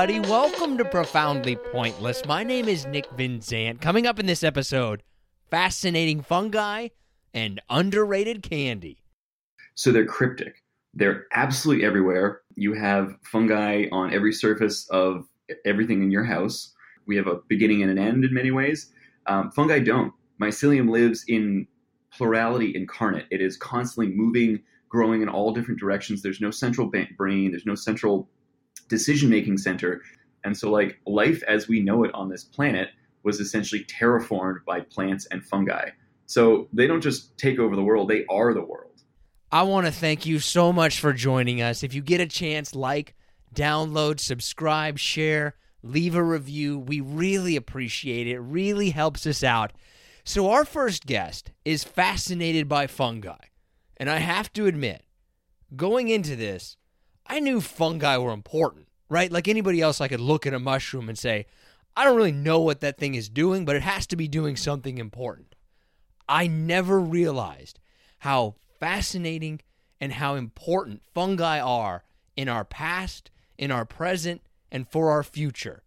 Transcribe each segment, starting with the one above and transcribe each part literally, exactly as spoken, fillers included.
everybody. Welcome to Profoundly Pointless. My name is Nick Vinzant. Coming up in this episode, fascinating fungi and underrated candy. So they're cryptic. They're absolutely everywhere. You have fungi on every surface of everything in your house. We have a beginning and an end in many ways. Um, fungi don't. Mycelium lives in plurality incarnate. It is constantly moving, growing in all different directions. There's no central brain. There's no central decision-making center. And so like life as we know it on this planet was essentially terraformed by plants and fungi. So they don't just take over the world. They are the world. I want to thank you so much for joining us. If you get a chance, like, download, subscribe, share, leave a review. We really appreciate it. It really helps us out. So our first guest is fascinated by fungi. And I have to admit, going into this, I knew fungi were important, right? Like anybody else, I could look at a mushroom and say, I don't really know what that thing is doing, but it has to be doing something important. I never realized how fascinating and how important fungi are in our past, in our present, and for our future.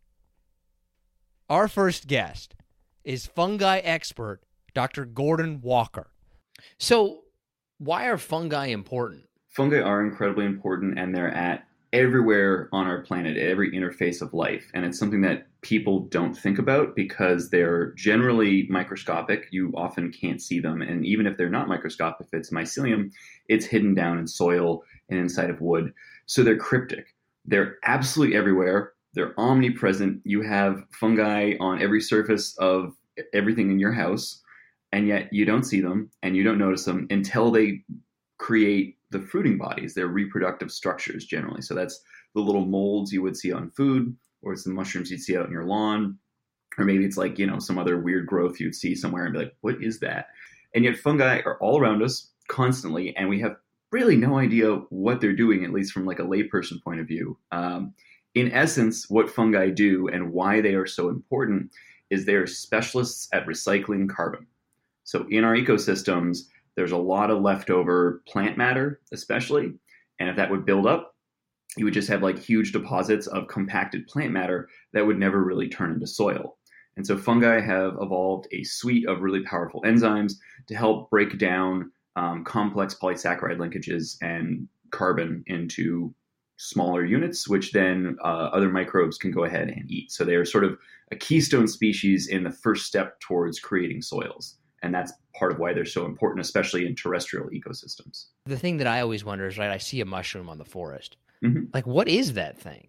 Our first guest is fungi expert, Doctor Gordon Walker. So, why are fungi important? Fungi are incredibly important, and they're at everywhere on our planet, at every interface of life. And it's something that people don't think about because they're generally microscopic. You often can't see them. And even if they're not microscopic, if it's mycelium, it's hidden down in soil and inside of wood. So they're cryptic. They're absolutely everywhere. They're omnipresent. You have fungi on every surface of everything in your house, and yet you don't see them and you don't notice them until they create the fruiting bodies. They're reproductive structures generally. So that's the little molds you would see on food, or it's the mushrooms you'd see out in your lawn, or maybe it's like, you know, some other weird growth you'd see somewhere and be like, what is that? And yet fungi are all around us constantly, and we have really no idea what they're doing, at least from like a layperson point of view. Um, in essence, what fungi do and why they are so important is they're specialists at recycling carbon. So in our ecosystems, there's a lot of leftover plant matter, especially. And if that would build up, you would just have like huge deposits of compacted plant matter that would never really turn into soil. And so fungi have evolved a suite of really powerful enzymes to help break down um, complex polysaccharide linkages and carbon into smaller units, which then uh, other microbes can go ahead and eat. So they are sort of a keystone species in the first step towards creating soils. And that's part of why they're so important, especially in terrestrial ecosystems. The thing that I always wonder is, right, I see a mushroom on the forest. Mm-hmm. Like, what is that thing?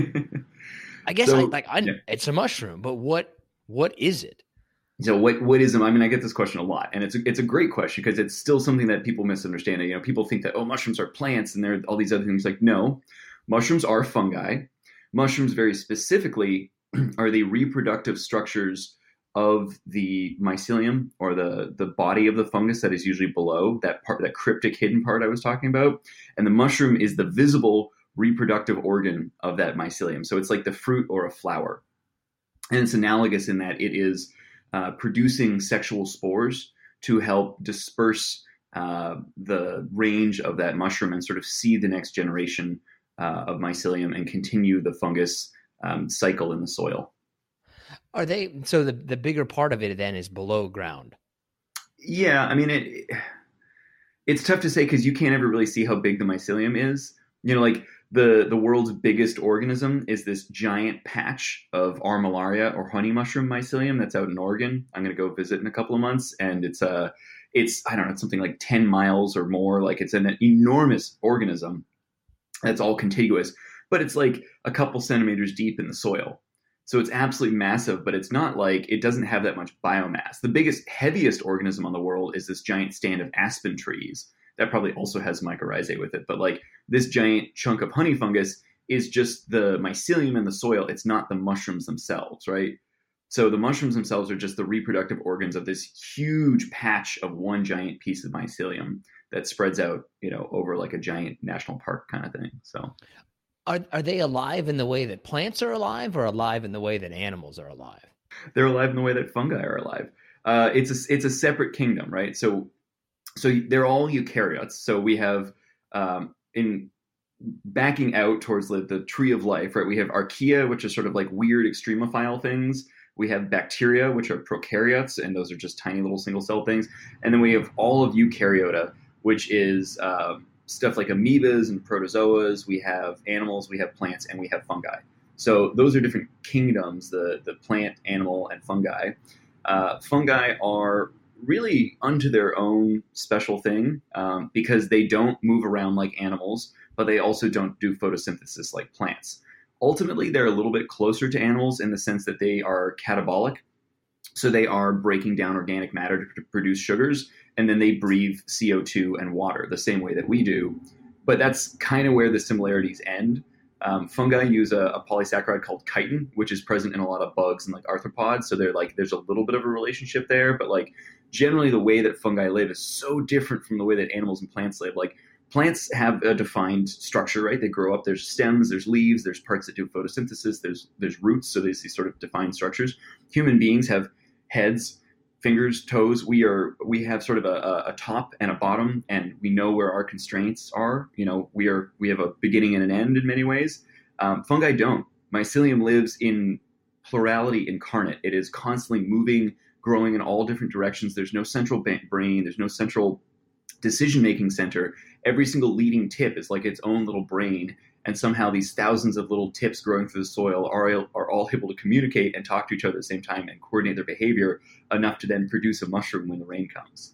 I guess so, I, like I, yeah. it's a mushroom, but what what is it? So what what is them? I mean, I get this question a lot, and it's a, it's a great question because it's still something that people misunderstand. You know, people think that, oh, mushrooms are plants and there are all these other things. Like, no, mushrooms are fungi. Mushrooms, very specifically, are the reproductive structures of the mycelium, or the, the body of the fungus that is usually below that part, that cryptic hidden part I was talking about. And the mushroom is the visible reproductive organ of that mycelium. So it's like the fruit or a flower. And it's analogous in that it is uh, producing sexual spores to help disperse uh, the range of that mushroom and sort of seed the next generation uh, of mycelium and continue the fungus um, cycle in the soil. Are they, so the, the bigger part of it then is below ground? Yeah, I mean, it. it's tough to say because you can't ever really see how big the mycelium is. You know, like the, the world's biggest organism is this giant patch of Armillaria or honey mushroom mycelium that's out in Oregon. I'm going to go visit in a couple of months. And it's, a, it's I don't know, it's something like ten miles or more. Like it's an enormous organism that's all contiguous. But it's like a couple centimeters deep in the soil. So it's absolutely massive, but it's not like, it doesn't have that much biomass. The biggest, heaviest organism on the world is this giant stand of aspen trees. That probably also has mycorrhizae with it. But like this giant chunk of honey fungus is just the mycelium in the soil. It's not the mushrooms themselves, right? So the mushrooms themselves are just the reproductive organs of this huge patch of one giant piece of mycelium that spreads out, you know, over like a giant national park kind of thing. So. Are are they alive in the way that plants are alive, or alive in the way that animals are alive? They're alive in the way that fungi are alive. Uh, it's a it's a separate kingdom, right? So so they're all eukaryotes. So we have um, in backing out towards the, the tree of life, right? We have archaea, which is sort of like weird extremophile things. We have bacteria, which are prokaryotes, and those are just tiny little single cell things. And then we have all of eukaryota, which is uh, stuff like amoebas and protozoas. We have animals, we have plants, and we have fungi. So those are different kingdoms, the, the plant, animal, and fungi. Uh, fungi are really unto their own special thing um, because they don't move around like animals, but they also don't do photosynthesis like plants. Ultimately, they're a little bit closer to animals in the sense that they are catabolic. So they are breaking down organic matter to produce sugars, and then they breathe C O two and water the same way that we do. But that's kind of where the similarities end. Um, fungi use a, a polysaccharide called chitin, which is present in a lot of bugs and like arthropods. So they're like, there's a little bit of a relationship there, but like generally the way that fungi live is so different from the way that animals and plants live. Like plants have a defined structure, right? They grow up, there's stems, there's leaves, there's parts that do photosynthesis, there's there's roots, so there's these sort of defined structures. Human beings have heads, fingers, toes. We are we have sort of a, a top and a bottom, and we know where our constraints are. You know, we are we have a beginning and an end in many ways. Um, fungi don't. Mycelium lives in plurality incarnate. It is constantly moving, growing in all different directions. There's no central brain. There's no central decision-making center. Every single leading tip is like its own little brain, and somehow these thousands of little tips growing through the soil are, are all able to communicate and talk to each other at the same time and coordinate their behavior enough to then produce a mushroom when the rain comes.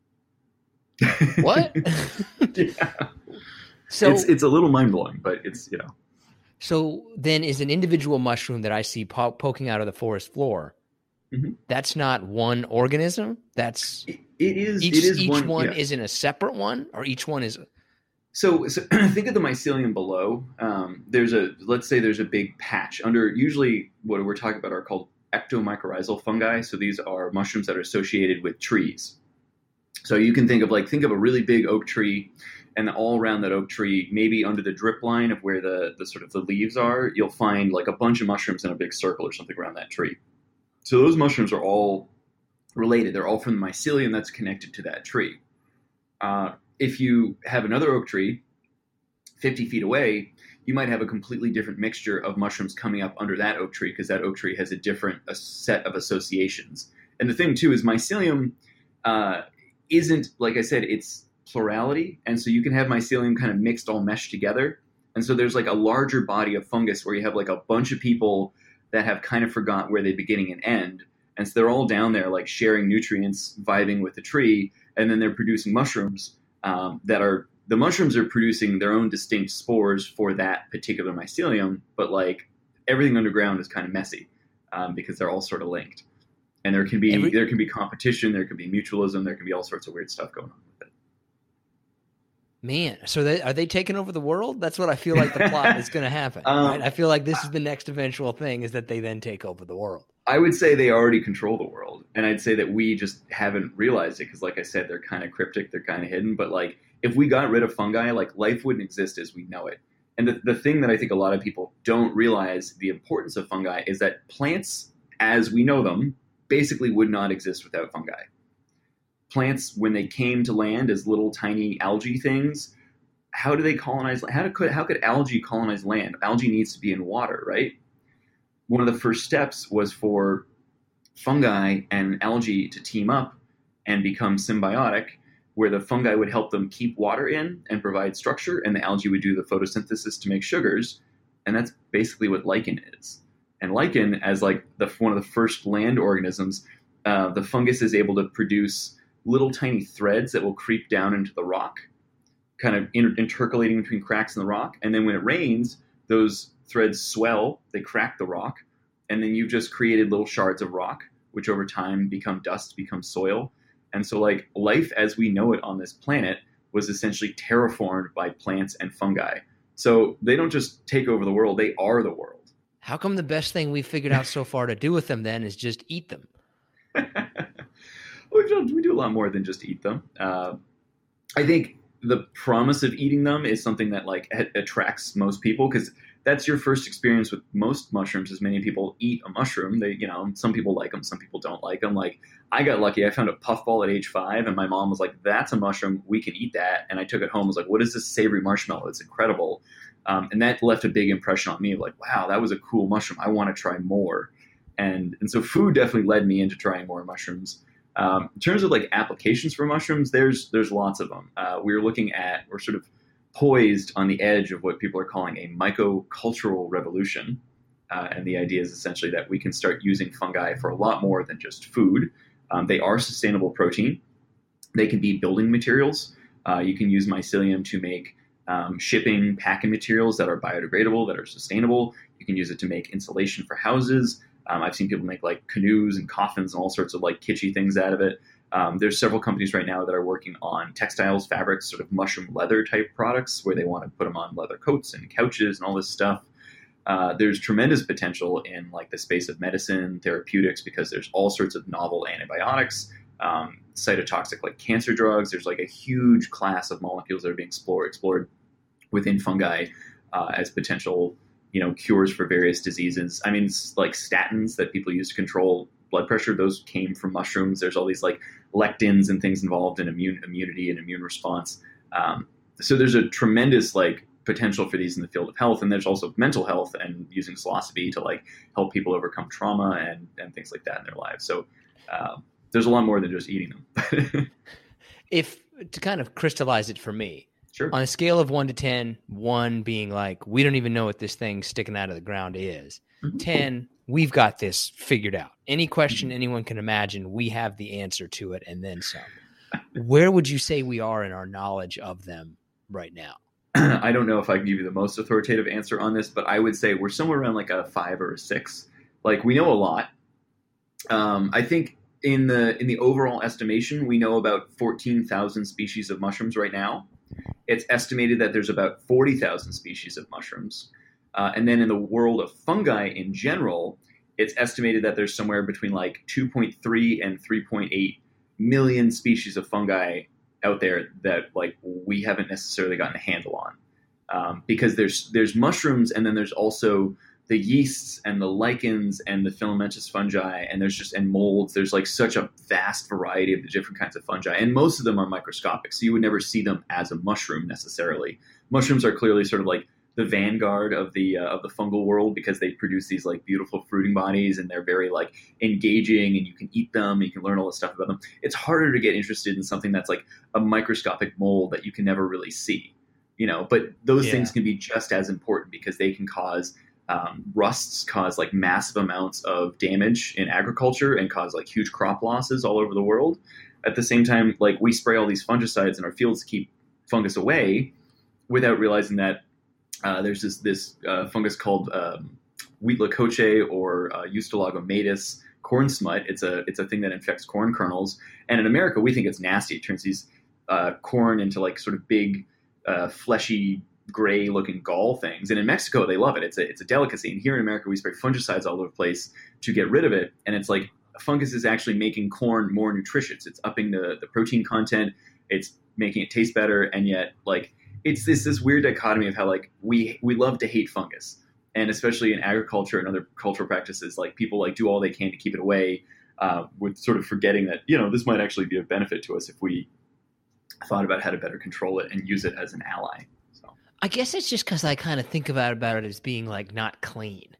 What? Yeah. So it's it's a little mind-blowing, but it's, you know. So then is an individual mushroom that I see po- poking out of the forest floor, mm-hmm. that's not one organism? That's it, it is each, it is each one, one yeah. isn't a separate one, or each one is So, so think of the mycelium below. Um, there's a, let's say there's a big patch under, usually what we're talking about are called ectomycorrhizal fungi. So these are mushrooms that are associated with trees. So you can think of like, think of a really big oak tree, and all around that oak tree, maybe under the drip line of where the, the sort of the leaves are, you'll find like a bunch of mushrooms in a big circle or something around that tree. So those mushrooms are all related. They're all from the mycelium that's connected to that tree. Uh, If you have another oak tree fifty feet away, you might have a completely different mixture of mushrooms coming up under that oak tree because that oak tree has a different a set of associations. And the thing, too, is mycelium uh, isn't, like I said, it's plurality. And so you can have mycelium kind of mixed, all meshed together. And so there's like a larger body of fungus where you have like a bunch of people that have kind of forgot where they beginning and end. And so they're all down there like sharing nutrients, vibing with the tree, and then they're producing mushrooms. Um, that are the mushrooms are producing their own distinct spores for that particular mycelium, but like everything underground is kind of messy um, because they're all sort of linked, and there can be Every- there can be competition, there can be mutualism, there can be all sorts of weird stuff going on with it. Man, so they, are they taking over the world? That's what I feel like the plot is going to happen. um, right? I feel like this is the next eventual thing, is that they then take over the world. I would say they already control the world, and I'd say that we just haven't realized it because, like I said, they're kind of cryptic, they're kind of hidden. But like, if we got rid of fungi, like life wouldn't exist as we know it. And the the thing that I think a lot of people don't realize the importance of fungi is that plants, as we know them, basically would not exist without fungi. Plants, when they came to land as little tiny algae things, how do they colonize? How could how could algae colonize land? Algae needs to be in water, right? One of the first steps was for fungi and algae to team up and become symbiotic, where the fungi would help them keep water in and provide structure, and the algae would do the photosynthesis to make sugars. And that's basically what lichen is. And lichen, as like the one of the first land organisms, uh, the fungus is able to produce little tiny threads that will creep down into the rock, kind of inter- intercalating between cracks in the rock. And then when it rains, those threads swell, they crack the rock, and then you've just created little shards of rock, which over time become dust, become soil. And so like life as we know it on this planet was essentially terraformed by plants and fungi. So they don't just take over the world, they are the world. How come the best thing we've figured out so far to do with them then is just eat them? we, do, we do a lot more than just eat them. Uh, I think the promise of eating them is something that like attracts most people because that's your first experience with most mushrooms. As many people eat a mushroom, they, you know, some people like them, some people don't like them. Like I got lucky. I found a puffball at age five and my mom was like, that's a mushroom. We can eat that. And I took it home. I was like, what is this savory marshmallow? It's incredible. Um, and that left a big impression on me of like, wow, that was a cool mushroom. I want to try more. And, and so food definitely led me into trying more mushrooms. Um, in terms of like applications for mushrooms, there's, there's lots of them. Uh, we're looking at, we're sort of poised on the edge of what people are calling a mycocultural revolution. Uh, and the idea is essentially that we can start using fungi for a lot more than just food. Um, they are sustainable protein. They can be building materials. Uh, you can use mycelium to make um, shipping, packing materials that are biodegradable, that are sustainable. You can use it to make insulation for houses. Um, I've seen people make like canoes and coffins and all sorts of like kitschy things out of it. Um, there's several companies right now that are working on textiles, fabrics, sort of mushroom leather type products where they want to put them on leather coats and couches and all this stuff. Uh, there's tremendous potential in like the space of medicine, therapeutics, because there's all sorts of novel antibiotics, um, cytotoxic like cancer drugs. There's like a huge class of molecules that are being explored, explored within fungi uh, as potential, you know, cures for various diseases. I mean, like statins that people use to control blood pressure, those came from mushrooms. There's all these like lectins and things involved in immune immunity and immune response. Um, so there's a tremendous like potential for these in the field of health. And there's also mental health and using psilocybin to like help people overcome trauma and, and things like that in their lives. So uh, there's a lot more than just eating them. If to kind of crystallize it for me, sure. On a scale of one to ten, one being like, we don't even know what this thing sticking out of the ground is. Mm-hmm. ten, we've got this figured out. Any question mm-hmm. anyone can imagine, we have the answer to it and then some. Where would you say we are in our knowledge of them right now? I don't know if I can give you the most authoritative answer on this, but I would say we're somewhere around like a five or a six. Like we know a lot. Um, I think in the in the overall estimation, we know about fourteen thousand species of mushrooms right now. It's estimated that there's about forty thousand species of mushrooms. Uh, and then in the world of fungi in general, it's estimated that there's somewhere between like two point three and three point eight million species of fungi out there that like we haven't necessarily gotten a handle on. Um, because there's there's mushrooms and then there's also the yeasts and the lichens and the filamentous fungi and there's just and molds. There's like such a vast variety of the different kinds of fungi, and most of them are microscopic, so you would never see them as a mushroom necessarily. Mushrooms are clearly sort of like the vanguard of the uh, of the fungal world because they produce these like beautiful fruiting bodies and they're very like engaging and you can eat them, you can learn all this stuff about them. It's harder to get interested in something that's like a microscopic mold that you can never really see, you know. But those yeah. things can be just as important because they can cause um, rusts, cause like massive amounts of damage in agriculture and cause like huge crop losses all over the world. At the same time, like we spray all these fungicides in our fields to keep fungus away without realizing that Uh, there's this this uh, fungus called um, Wheatlacoche or uh, Eustulago matus corn smut. It's a it's a thing that infects corn kernels. And in America, we think it's nasty. It turns these uh, corn into like sort of big, uh, fleshy, gray-looking gall things. And in Mexico, they love it. It's a it's a delicacy. And here in America, we spray fungicides all over the place to get rid of it. And it's like fungus is actually making corn more nutritious. It's upping the the protein content. It's making it taste better. And yet, like It's this this weird dichotomy of how like we we love to hate fungus, and especially in agriculture and other cultural practices, like people like do all they can to keep it away, uh, with sort of forgetting that you know this might actually be a benefit to us if we thought about how to better control it and use it as an ally. So I guess it's just because I kind of think about about it as being like not clean.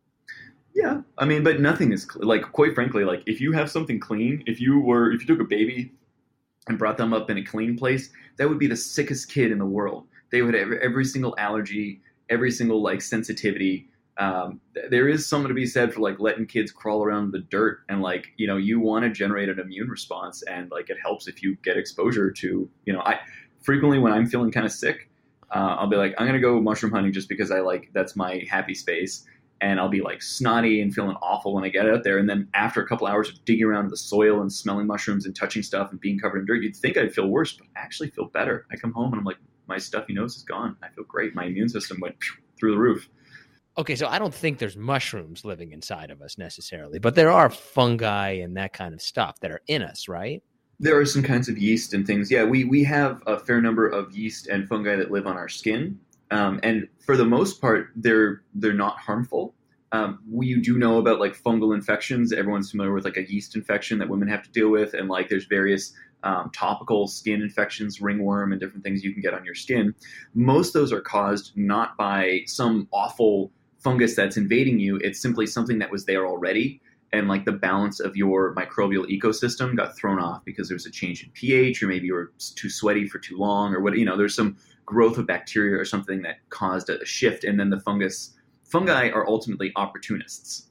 Yeah, I mean, but nothing is cl- like quite frankly, like if you have something clean, if you were if you took a baby and brought them up in a clean place, that would be the sickest kid in the world. They would have every single allergy, every single like sensitivity. Um, th- there is something to be said for like letting kids crawl around in the dirt and like, you know, you want to generate an immune response and like it helps if you get exposure to, you know, I frequently when I'm feeling kind of sick, uh, I'll be like, I'm going to go mushroom hunting just because I like, that's my happy space. And I'll be like snotty and feeling awful when I get out there. And then after a couple hours of digging around in the soil and smelling mushrooms and touching stuff and being covered in dirt, you'd think I'd feel worse, but I actually feel better. I come home and I'm like, my stuffy nose is gone. I feel great. My immune system went through the roof. Okay, so I don't think there's mushrooms living inside of us necessarily, but there are fungi and that kind of stuff that are in us, right? There are some kinds of yeast and things. Yeah, we, we have a fair number of yeast and fungi that live on our skin. Um, and for the most part, they're they're not harmful. Um, we do know about like fungal infections. Everyone's familiar with like a yeast infection that women have to deal with, and like there's various um, topical skin infections, ringworm, and different things you can get on your skin. Most of those are caused not by some awful fungus that's invading you. It's simply something that was there already, and like the balance of your microbial ecosystem got thrown off because there was a change in pH, or maybe you were too sweaty for too long, or what, you know, there's some growth of bacteria or something that caused a shift, and then the fungus fungi are ultimately opportunists.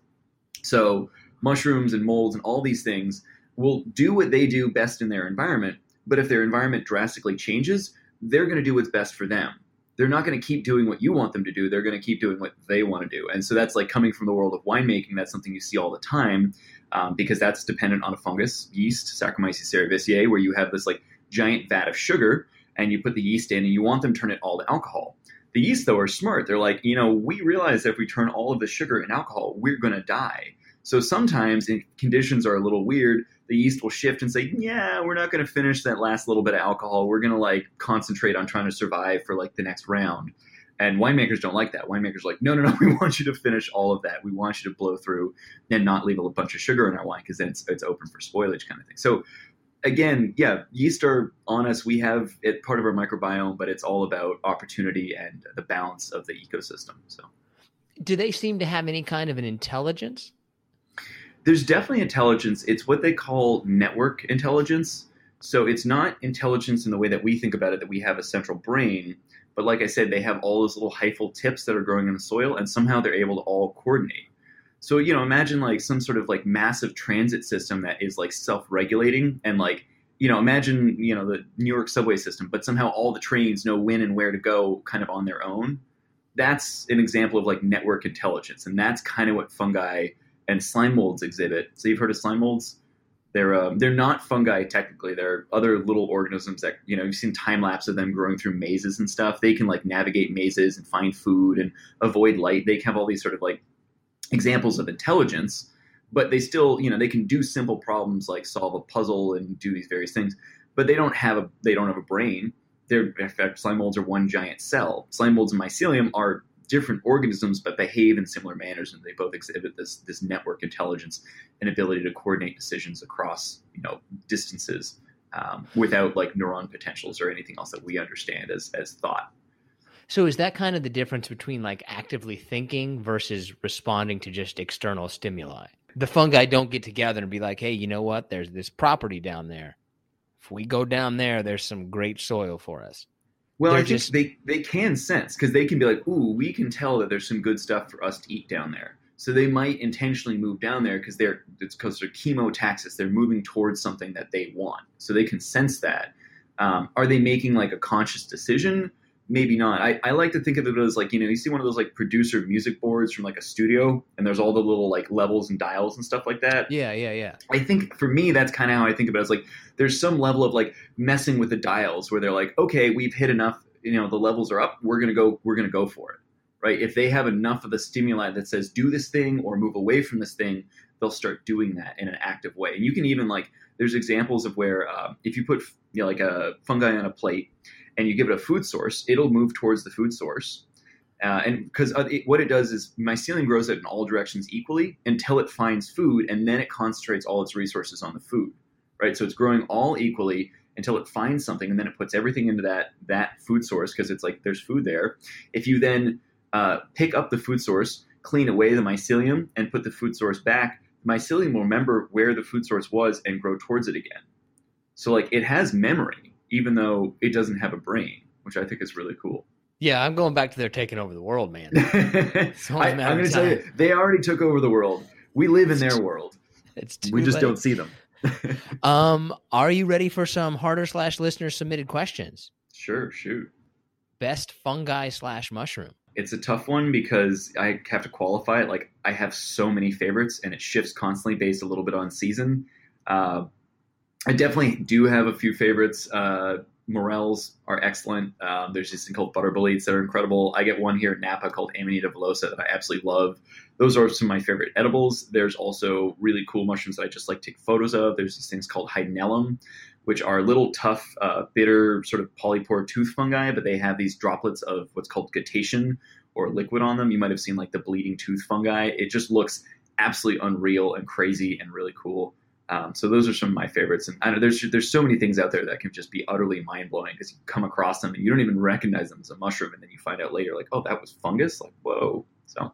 So mushrooms and molds and all these things will do what they do best in their environment, but if their environment drastically changes, they're going to do what's best for them. They're not going to keep doing what you want them to do. They're going to keep doing what they want to do. And so that's like coming from the world of winemaking. That's something you see all the time um, because that's dependent on a fungus, yeast, Saccharomyces cerevisiae, where you have this like giant vat of sugar and you put the yeast in and you want them to turn it all to alcohol. The yeast, though, are smart. They're like, you know, we realize that if we turn all of the sugar in alcohol, we're going to die. So sometimes if conditions are a little weird, the yeast will shift and say, yeah, we're not going to finish that last little bit of alcohol. We're going to like concentrate on trying to survive for like the next round. And winemakers don't like that. Winemakers are like, no, no, no, we want you to finish all of that. We want you to blow through and not leave a bunch of sugar in our wine because then it's, it's open for spoilage kind of thing. So again, yeah, yeast are on us. We have it part of our microbiome, but it's all about opportunity and the balance of the ecosystem. So, do they seem to have any kind of an intelligence? There's definitely intelligence. It's what they call network intelligence. So it's not intelligence in the way that we think about it, that we have a central brain. But like I said, they have all those little hyphal tips that are growing in the soil, and somehow they're able to all coordinate. So, you know, imagine like some sort of like massive transit system that is like self-regulating and like, you know, imagine, you know, the New York subway system, but somehow all the trains know when and where to go kind of on their own. That's an example of like network intelligence. And that's kind of what fungi and slime molds exhibit. So you've heard of slime molds? They're um, they're not fungi technically. They're other little organisms that, you know, you've seen time lapse of them growing through mazes and stuff. They can like navigate mazes and find food and avoid light. They have all these sort of like examples of intelligence, but they still, you know, they can do simple problems like solve a puzzle and do these various things, but they don't have a they don't have a brain. They're, in fact, slime molds are one giant cell. Slime molds and mycelium are different organisms, but behave in similar manners, and they both exhibit this this network intelligence and ability to coordinate decisions across, you know, distances um, without like neuron potentials or anything else that we understand as as thought. So is that kind of the difference between like actively thinking versus responding to just external stimuli? The fungi don't get together and be like, hey, you know what? There's this property down there. If we go down there, there's some great soil for us. Well, They're I think just... they, they can sense, because they can be like, ooh, we can tell that there's some good stuff for us to eat down there. So they might intentionally move down there because they're it's because they're chemotaxis. They're moving towards something that they want. So they can sense that. Um, are they making like a conscious decision? Maybe not. I, I like to think of it as like, you know, you see one of those like producer music boards from like a studio, and there's all the little like levels and dials and stuff like that. Yeah, yeah, yeah. I think for me, that's kind of how I think about it. It's like there's some level of like messing with the dials where they're like, okay, we've hit enough, you know, the levels are up. We're going to go, we're going to go for it. Right. If they have enough of the stimuli that says do this thing or move away from this thing, they'll start doing that in an active way. And you can even like, there's examples of where uh, if you put, you know, like a fungi on a plate, and you give it a food source, it'll move towards the food source. Uh, and because it, what it does is mycelium grows it in all directions equally until it finds food, and then it concentrates all its resources on the food, right? So it's growing all equally until it finds something, and then it puts everything into that that food source because it's like there's food there. If you then uh, pick up the food source, clean away the mycelium, and put the food source back, the mycelium will remember where the food source was and grow towards it again. So like it has memory, even though it doesn't have a brain, which I think is really cool. Yeah, I'm going back to their taking over the world, man. I, I'm going to tell you, they already took over the world. We live in their world. It's too we just late. don't see them. um, are you ready for some harder slash listener submitted questions? Sure, shoot. Best fungi slash mushroom. It's a tough one because I have to qualify it. Like I have so many favorites, and it shifts constantly based a little bit on season. Uh, I definitely do have a few favorites. Uh, Morels are excellent. Um, there's this thing called butter boletes that are incredible. I get one here at Napa called Amanita villosa that I absolutely love. Those are some of my favorite edibles. There's also really cool mushrooms that I just like to take photos of. There's these things called Hydnellum, which are little tough, uh, bitter sort of polypore tooth fungi, but they have these droplets of what's called guttation or liquid on them. You might have seen like the bleeding tooth fungi. It just looks absolutely unreal and crazy and really cool. Um, so those are some of my favorites. And I know there's there's so many things out there that can just be utterly mind blowing because you come across them and you don't even recognize them as a mushroom, and then you find out later like, oh, that was fungus. Like, whoa. So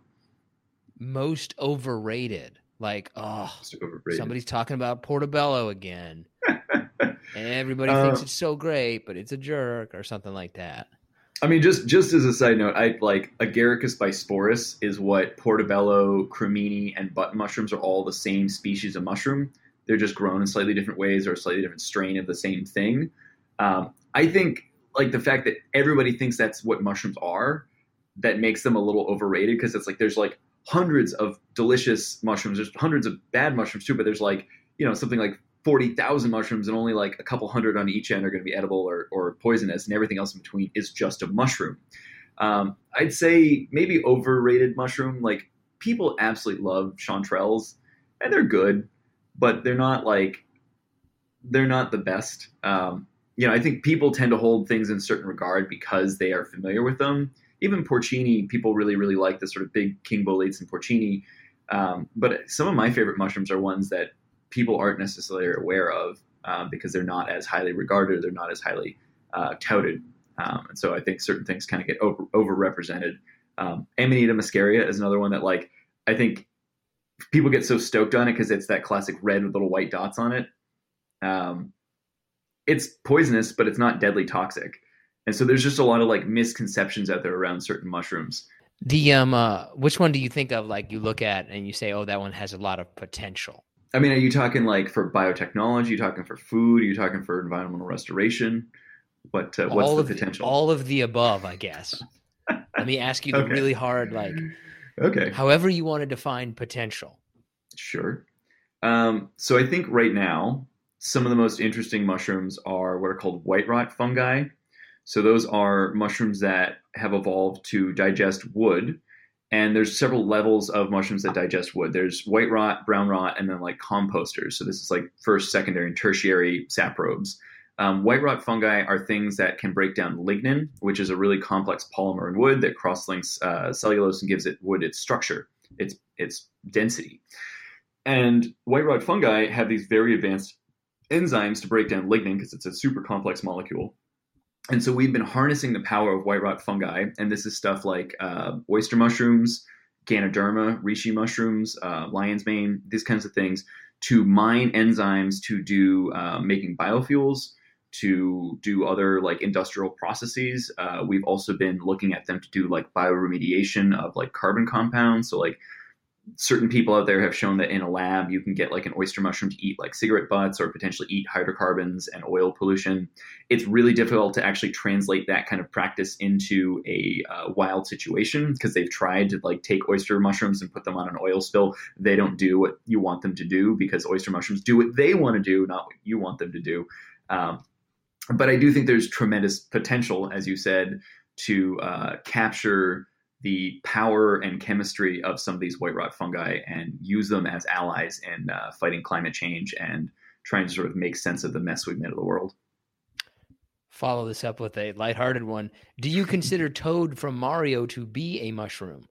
most overrated. Like, oh, overrated. Somebody's talking about Portobello again. Everybody uh, thinks it's so great, but it's a jerk or something like that. I mean, just just as a side note, I like Agaricus bisporus is what Portobello, cremini, and button mushrooms are all the same species of mushroom. They're just grown in slightly different ways or a slightly different strain of the same thing. Um, I think like the fact that everybody thinks that's what mushrooms are, that makes them a little overrated because it's like there's like hundreds of delicious mushrooms. There's hundreds of bad mushrooms too, but there's like, you know, something like forty thousand mushrooms and only like a couple hundred on each end are going to be edible or, or poisonous, and everything else in between is just a mushroom. Um, I'd say maybe overrated mushroom. Like people absolutely love chanterelles and they're good, but they're not like, they're not the best. Um, you know, I think people tend to hold things in certain regard because they are familiar with them. Even porcini, people really, really like the sort of big king boletes and porcini. Um, but some of my favorite mushrooms are ones that people aren't necessarily aware of um, because they're not as highly regarded, they're not as highly uh, touted. Um, and so I think certain things kind of get over, overrepresented. Um, Amanita muscaria is another one that like, I think people get so stoked on it because it's that classic red with little white dots on it. Um, it's poisonous, but it's not deadly toxic. And so there's just a lot of like misconceptions out there around certain mushrooms. The um, uh, which one do you think of? Like you look at and you say, "Oh, that one has a lot of potential." I mean, are you talking like for biotechnology? Are you talking for food? Are you talking for environmental restoration? What uh, what's all the of potential? The, all of the above, I guess. Let me ask you the Okay. really hard, like, okay, however you want to define potential. Sure. Um, so I think right now some of the most interesting mushrooms are what are called white rot fungi. So those are mushrooms that have evolved to digest wood. And there's several levels of mushrooms that digest wood. There's white rot, brown rot, and then like composters. So this is like first, secondary, and tertiary saprobes. Um, white rot fungi are things that can break down lignin, which is a really complex polymer in wood that cross-links uh, cellulose and gives it wood its structure, its its density. And white rot fungi have these very advanced enzymes to break down lignin because it's a super complex molecule. And so we've been harnessing the power of white rot fungi, and this is stuff like uh, oyster mushrooms, Ganoderma, reishi mushrooms, uh, lion's mane, these kinds of things, to mine enzymes to do uh, making biofuels, to do other like industrial processes. Uh, we've also been looking at them to do like bioremediation of like carbon compounds. So like certain people out there have shown that in a lab, you can get like an oyster mushroom to eat like cigarette butts or potentially eat hydrocarbons and oil pollution. It's really difficult to actually translate that kind of practice into a uh, wild situation because they've tried to like take oyster mushrooms and put them on an oil spill. They don't do what you want them to do because oyster mushrooms do what they want to do, not what you want them to do. Um, but I do think there's tremendous potential, as you said, to uh, capture the power and chemistry of some of these white rot fungi and use them as allies in uh, fighting climate change and trying to sort of make sense of the mess we've made of the world. Follow this up with a lighthearted one. Do you consider Toad from Mario to be a mushroom?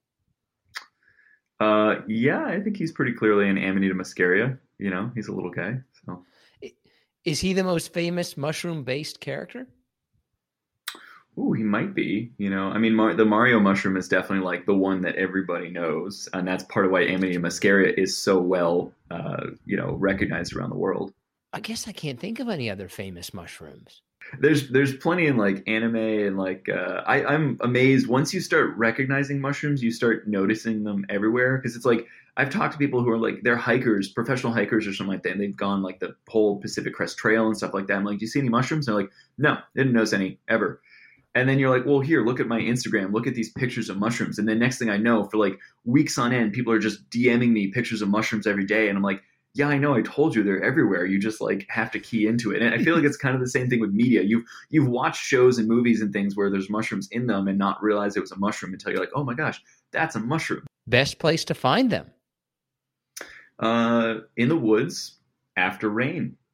Uh, yeah, I think he's pretty clearly an Amanita muscaria. You know, he's a little guy. So, is he the most famous mushroom-based character? Ooh, he might be. You know, I mean, Mar- the Mario mushroom is definitely like the one that everybody knows, and that's part of why Amanita muscaria is so well, uh, you know, recognized around the world. I guess I can't think of any other famous mushrooms. There's there's plenty in like anime and like uh, I I'm amazed once you start recognizing mushrooms, you start noticing them everywhere because it's like I've talked to people who are like they're hikers, professional hikers or something like that, and they've gone like the whole Pacific Crest Trail and stuff like that. I'm like, do you see any mushrooms? And they're like, no, didn't notice any ever. And then you're like, well, here, look at my Instagram, look at these pictures of mushrooms. And then next thing I know, for like weeks on end, people are just DMing me pictures of mushrooms every day. And I'm like, yeah, I know, I told you they're everywhere. You just like have to key into it. And I feel like it's kind of the same thing with media. You've you've watched shows and movies and things where there's mushrooms in them and not realize it was a mushroom until you're like, oh my gosh, that's a mushroom. Best place to find them? Uh, in the woods after rain.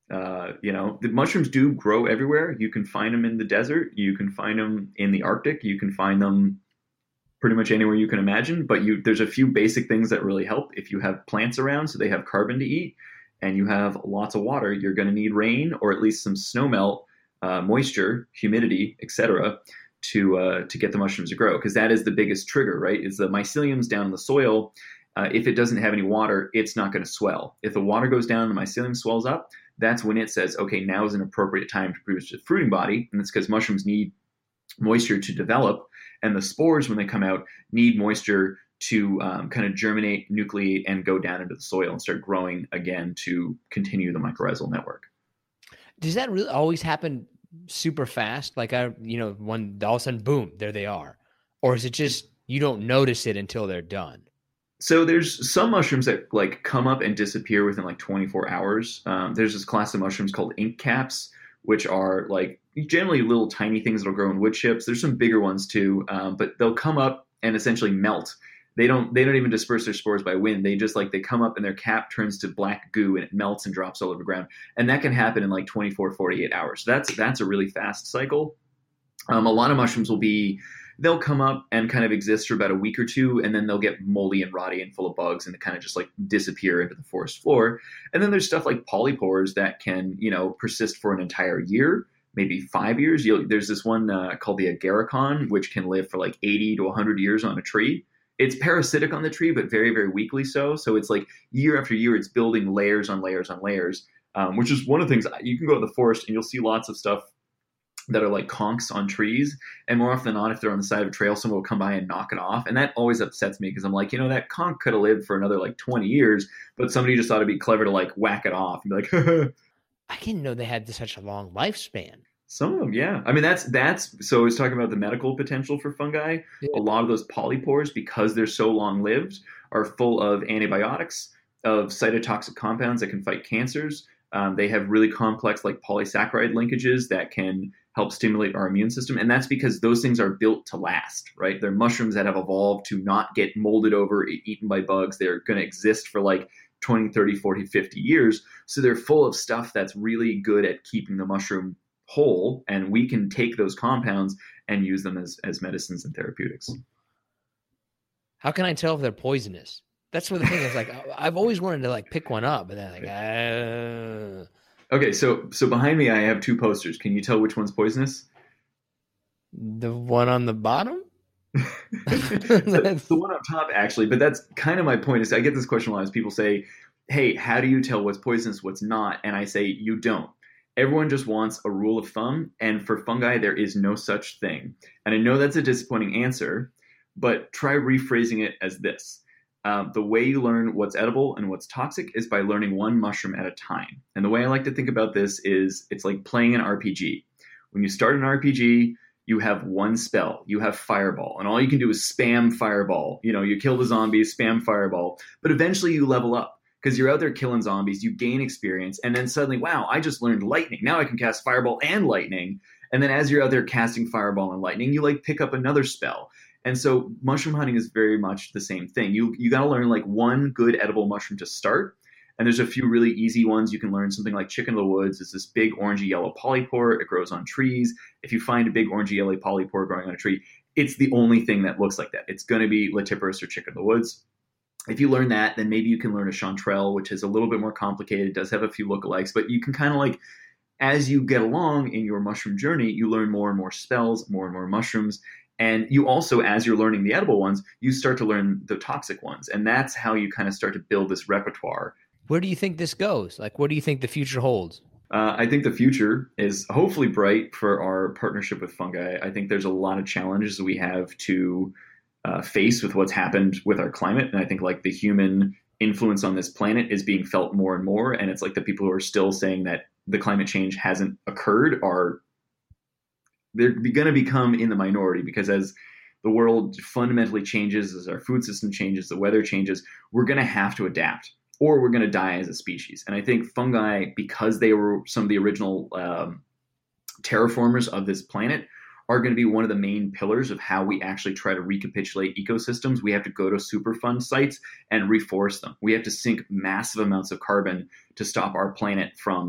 Uh, you know, the mushrooms do grow everywhere. You can find them in the desert. You can find them in the Arctic. You can find them pretty much anywhere you can imagine. But you, there's a few basic things that really help. If you have plants around, so they have carbon to eat, and you have lots of water, you're going to need rain or at least some snow melt, uh, moisture, humidity, et cetera, to uh, to get the mushrooms to grow. Because that is the biggest trigger, right? Is the myceliums down in the soil. Uh, if it doesn't have any water, it's not going to swell. If the water goes down and the mycelium swells up, that's when it says, okay, now is an appropriate time to produce a fruiting body. And it's because mushrooms need moisture to develop. And the spores, when they come out, need moisture to um, kind of germinate, nucleate, and go down into the soil and start growing again to continue the mycorrhizal network. Does that really always happen super fast? Like, I, you know, when all of a sudden, boom, there they are. Or is it just you don't notice it until they're done? So there's some mushrooms that like come up and disappear within like twenty-four hours. Um, there's this class of mushrooms called ink caps, which are like generally little tiny things that'll grow in wood chips. There's some bigger ones too, um, but they'll come up and essentially melt. They don't they don't even disperse their spores by wind. They just like they come up and their cap turns to black goo and it melts and drops all over the ground. And that can happen in like twenty-four, forty-eight hours. So that's that's a really fast cycle. Um, a lot of mushrooms will be they'll come up and kind of exist for about a week or two, and then they'll get moldy and rotty and full of bugs and kind of just like disappear into the forest floor. And then there's stuff like polypores that can, you know, persist for an entire year, maybe five years. You'll, there's this one uh, called the agaricon, which can live for like eighty to one hundred years on a tree. It's parasitic on the tree, but very, very weakly so. So it's like year after year, it's building layers on layers on layers, um, which is one of the things. You can go to the forest and you'll see lots of stuff that are like conchs on trees. And more often than not, if they're on the side of a trail, someone will come by and knock it off. And that always upsets me because I'm like, you know, that conch could have lived for another like twenty years, but somebody just thought it'd be clever to like whack it off and be like, I didn't know they had such a long lifespan. Some of them, yeah. I mean, that's, that's, so I was talking about the medical potential for fungi. Yeah. A lot of those polypores, because they're so long lived, are full of antibiotics, of cytotoxic compounds that can fight cancers. Um, they have really complex like polysaccharide linkages that can help stimulate our immune system. And that's because those things are built to last, right? They're mushrooms that have evolved to not get molded over, eaten by bugs. They're going to exist for like twenty, thirty, forty, fifty years. So they're full of stuff that's really good at keeping the mushroom whole. And we can take those compounds and use them as, as medicines and therapeutics. How can I tell if they're poisonous? That's what the thing is. Like, I've always wanted to like pick one up, but then like, uh... Okay, so so behind me I have two posters. Can you tell which one's poisonous? The one on the bottom? That's the one up top, actually. But that's kind of my point. Is I get this question a lot. Is people say, "Hey, how do you tell what's poisonous, what's not?" And I say, "You don't." Everyone just wants a rule of thumb, and for fungi, there is no such thing. And I know that's a disappointing answer, but try rephrasing it as this. Um, the way you learn what's edible and what's toxic is by learning one mushroom at a time. And the way I like to think about this is it's like playing an R P G. When you start an R P G, you have one spell. You have Fireball. And all you can do is spam Fireball. You know, you kill the zombies, spam Fireball. But eventually you level up because you're out there killing zombies. You gain experience. And then suddenly, wow, I just learned Lightning. Now I can cast Fireball and Lightning. And then as you're out there casting Fireball and Lightning, you like pick up another spell. And so mushroom hunting is very much the same thing. You you got to learn like one good edible mushroom to start. And there's a few really easy ones you can learn. Something like chicken of the woods is this big orangey yellow polypore. It grows on trees. If you find a big orangey yellow polypore growing on a tree, it's the only thing that looks like that. It's going to be Latiparus or chicken of the woods. If you learn that, then maybe you can learn a chanterelle, which is a little bit more complicated. It does have a few lookalikes, but you can kind of like, as you get along in your mushroom journey, you learn more and more spells, more and more mushrooms. And you also, as you're learning the edible ones, you start to learn the toxic ones. And that's how you kind of start to build this repertoire. Where do you think this goes? Like, what do you think the future holds? Uh, I think the future is hopefully bright for our partnership with fungi. I think there's a lot of challenges we have to uh, face with what's happened with our climate. And I think like the human influence on this planet is being felt more and more. And it's like the people who are still saying that the climate change hasn't occurred are they're going to become in the minority, because as the world fundamentally changes, as our food system changes, the weather changes, we're going to have to adapt or we're going to die as a species. And I think fungi, because they were some of the original um, terraformers of this planet, are going to be one of the main pillars of how we actually try to recapitulate ecosystems. We have to go to Superfund sites and reforest them. We have to sink massive amounts of carbon to stop our planet from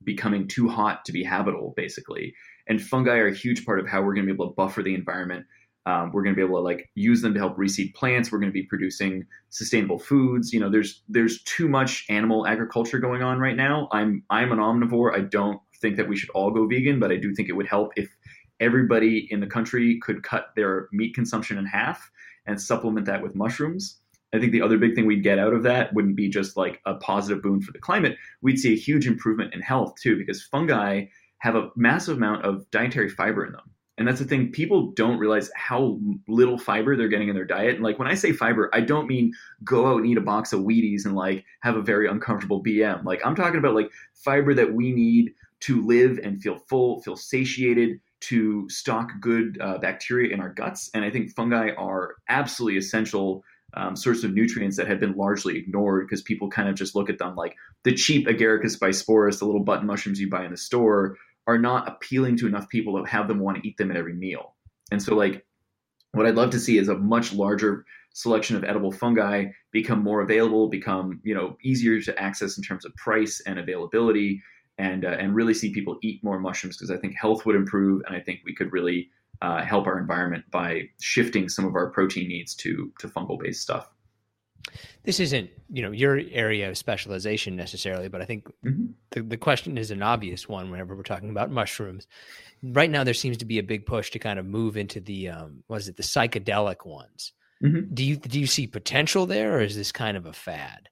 becoming too hot to be habitable, basically. And fungi are a huge part of how we're going to be able to buffer the environment. Um, we're going to be able to like use them to help reseed plants. We're going to be producing sustainable foods. You know, there's there's too much animal agriculture going on right now. I'm I'm an omnivore. I don't think that we should all go vegan, but I do think it would help if everybody in the country could cut their meat consumption in half and supplement that with mushrooms. I think the other big thing we'd get out of that wouldn't be just like a positive boon for the climate. We'd see a huge improvement in health too, because fungi have a massive amount of dietary fiber in them. And that's the thing. People don't realize how little fiber they're getting in their diet. And like when I say fiber, I don't mean go out and eat a box of Wheaties and like have a very uncomfortable B M. Like I'm talking about like fiber that we need to live and feel full, feel satiated, to stock good uh, bacteria in our guts. And I think fungi are absolutely essential um, source of nutrients that have been largely ignored because people kind of just look at them like the cheap Agaricus bisporus, the little button mushrooms you buy in the store, are not appealing to enough people to have them want to eat them at every meal. And so like what I'd love to see is a much larger selection of edible fungi become more available, become, you know, easier to access in terms of price and availability, and uh, and really see people eat more mushrooms, because I think health would improve, and I think we could really uh, help our environment by shifting some of our protein needs to to fungal based stuff. This isn't, you know, your area of specialization necessarily, but I think mm-hmm. the, the question is an obvious one whenever we're talking about mushrooms. Right now, there seems to be a big push to kind of move into the, um, what is it, the psychedelic ones. Mm-hmm. Do you do you see potential there, or is this kind of a fad?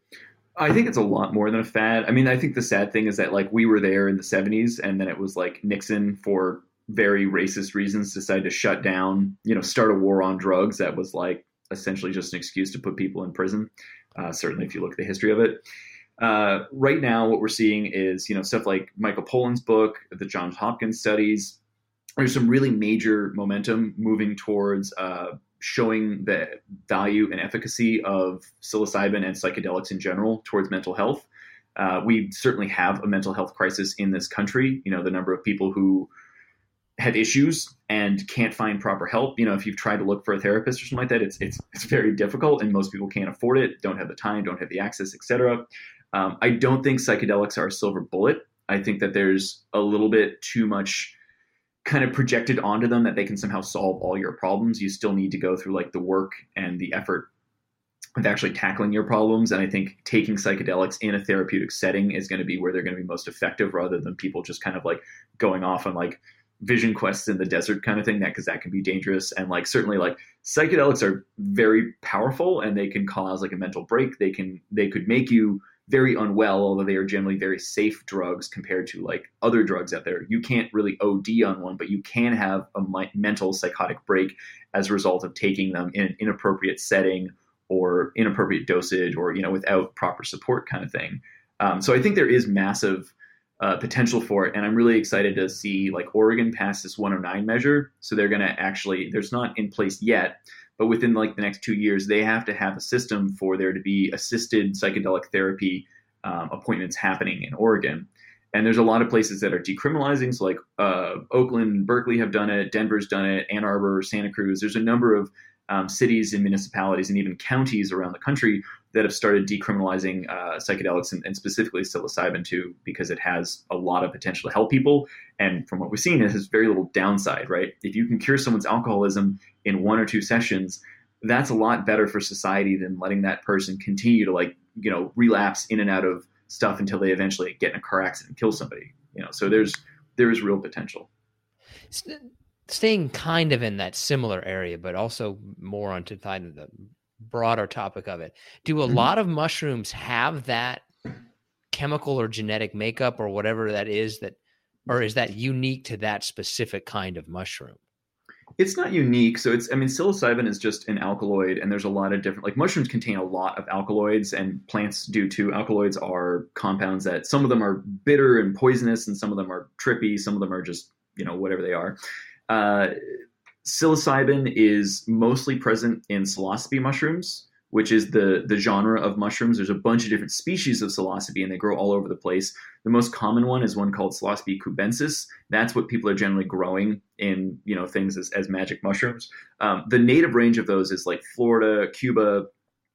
I think it's a lot more than a fad. I mean, I think the sad thing is that like we were there in the seventies, and then it was like Nixon, for very racist reasons, decided to shut down, you know, start a war on drugs that was like essentially just an excuse to put people in prison. Uh, certainly, if you look at the history of it. Uh, right now, what we're seeing is, you know, stuff like Michael Pollan's book, the Johns Hopkins studies. There's some really major momentum moving towards uh, showing the value and efficacy of psilocybin and psychedelics in general towards mental health. Uh, we certainly have a mental health crisis in this country. You know, the number of people who have issues and can't find proper help. You know, if you've tried to look for a therapist or something like that, it's it's it's very difficult, and most people can't afford it, don't have the time, don't have the access, et cetera. Um, I don't think psychedelics are a silver bullet. I think that there's a little bit too much kind of projected onto them that they can somehow solve all your problems. You still need to go through like the work and the effort of actually tackling your problems. And I think taking psychedelics in a therapeutic setting is going to be where they're going to be most effective, rather than people just kind of like going off on like vision quests in the desert kind of thing, that because that can be dangerous. And like certainly like psychedelics are very powerful, and they can cause like a mental break. They can they could make you very unwell, although they are generally very safe drugs compared to like other drugs out there. You can't really O D on one, but you can have a mi- mental psychotic break as a result of taking them in an inappropriate setting or inappropriate dosage, or, you know, without proper support kind of thing. Um, so I think there is massive uh, potential for it. And I'm really excited to see like Oregon pass this one oh nine measure. So they're going to actually, there's not in place yet, but within like the next two years, they have to have a system for there to be assisted psychedelic therapy um, appointments happening in Oregon. And there's a lot of places that are decriminalizing. So like uh, Oakland, Berkeley have done it, Denver's done it, Ann Arbor, Santa Cruz. There's a number of um, cities and municipalities and even counties around the country that have started decriminalizing uh, psychedelics, and, and specifically psilocybin too, because it has a lot of potential to help people. And from what we've seen, it has very little downside, right? If you can cure someone's alcoholism in one or two sessions, that's a lot better for society than letting that person continue to like, you know, relapse in and out of stuff until they eventually get in a car accident and kill somebody, you know? So there's, there is real potential. Staying kind of in that similar area, but also more onto the broader topic of it. Do a mm-hmm. lot of mushrooms have that chemical or genetic makeup or whatever that is, that, or is that unique to that specific kind of mushroom? It's not unique. So it's, I mean, psilocybin is just an alkaloid, and there's a lot of different, like mushrooms contain a lot of alkaloids, and plants do too. Alkaloids are compounds that some of them are bitter and poisonous, and some of them are trippy. Some of them are just, you know, whatever they are. Uh, psilocybin is mostly present in psilocybe mushrooms, which is the, the genre of mushrooms. There's a bunch of different species of psilocybe, and they grow all over the place. The most common one is one called Psilocybe cubensis. That's what people are generally growing in, you know, things as, as magic mushrooms. Um, the native range of those is like Florida, Cuba,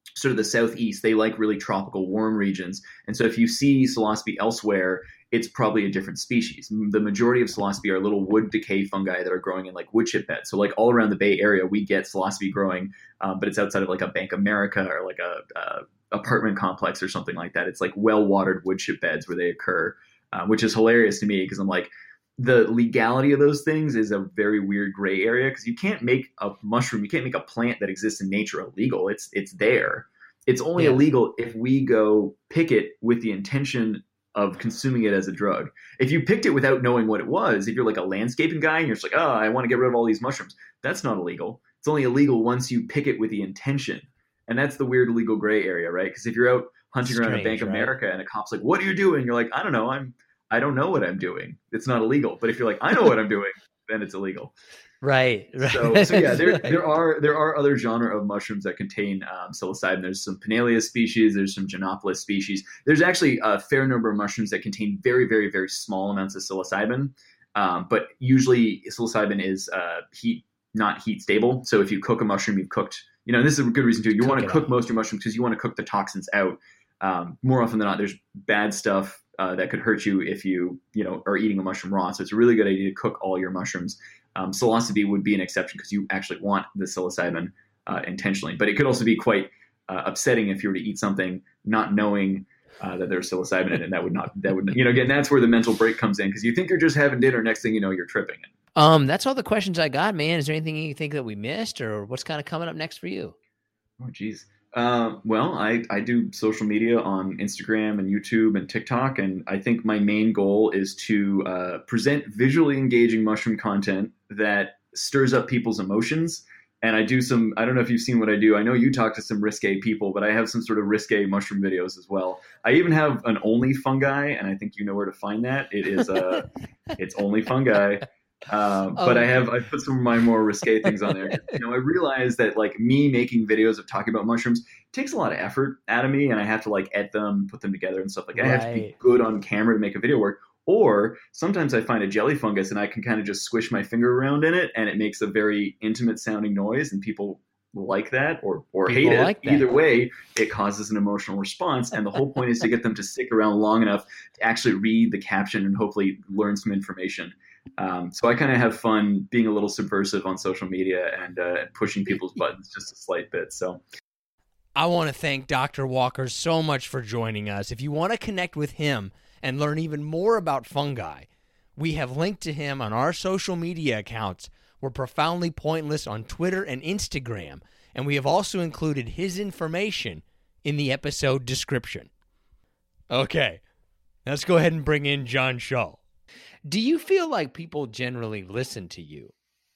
sort of the southeast. They like really tropical, warm regions. And so if you see psilocybe elsewhere, it's probably a different species. The majority of psilocybe are little wood decay fungi that are growing in like wood chip beds. So like all around the Bay Area, we get psilocybe growing, um, but it's outside of like a Bank of America or like a, a apartment complex or something like that. It's like well-watered wood chip beds where they occur, uh, which is hilarious to me because I'm like, the legality of those things is a very weird gray area because you can't make a mushroom, you can't make a plant that exists in nature illegal. It's it's there. It's only Yeah. illegal if we go pick it with the intention of consuming it as a drug. If you picked it without knowing what it was, if you're like a landscaping guy and you're just like, oh, I want to get rid of all these mushrooms, that's not illegal. It's only illegal once you pick it with the intention. And that's the weird legal gray area, right? Because if you're out hunting around a Strange, Bank of right? America and a cop's like, what are you doing? You're like, I don't know. I'm, I don't know what I'm doing. It's not illegal. But if you're like, I know what I'm doing, then it's illegal. Right. right. So, so yeah, there Right. there are there are other genre of mushrooms that contain um, psilocybin. There's some Pinnalia species. There's some Genopolis species. There's actually a fair number of mushrooms that contain very, very, very small amounts of psilocybin. Um, but usually psilocybin is uh, heat not heat stable. So if you cook a mushroom, you've cooked. You know, and this is a good reason too. You Cook want to it cook out. most of your mushrooms because you want to cook the toxins out. Um, more often than not, there's bad stuff uh, that could hurt you if you you know are eating a mushroom raw. So it's a really good idea to cook all your mushrooms. Um, psilocybe would be an exception because you actually want the psilocybin uh, intentionally. But it could also be quite uh, upsetting if you were to eat something not knowing uh, that there's psilocybin in it. And that would not, that would, you know, again, that's where the mental break comes in because you think you're just having dinner. Next thing you know, you're tripping. Um, that's all the questions I got, man. Is there anything you think that we missed or what's kind of coming up next for you? Oh, geez. Uh, well, I, I do social media on Instagram and YouTube and TikTok. And I think my main goal is to uh, present visually engaging mushroom content that stirs up people's emotions. And I do some, I don't know if you've seen what I do. I know you talk to some risque people, but I have some sort of risque mushroom videos as well. I even have an Only Fungi, and I think you know where to find that. It is uh, it's Only Fungi. Um, but Oh. I have I put some of my more risque things on there. You know, I realize that like me making videos of talking about mushrooms takes a lot of effort out of me, and I have to like edit them, put them together, and stuff like that. I have to be Right. good on camera to make a video work. Or sometimes I find a jelly fungus and I can kind of just squish my finger around in it, and it makes a very intimate sounding noise, and people like that or or People hate it. like that. Either way, it causes an emotional response, and the whole point is to get them to stick around long enough to actually read the caption and hopefully learn some information. Um, so I kind of have fun being a little subversive on social media and uh, pushing people's buttons just a slight bit. So I want to thank Doctor Walker so much for joining us. If you want to connect with him and learn even more about fungi, we have linked to him on our social media accounts. We're Profoundly Pointless on Twitter and Instagram, and we have also included his information in the episode description. Okay, let's go ahead and bring in John Shaw. Do you feel like people generally listen to you?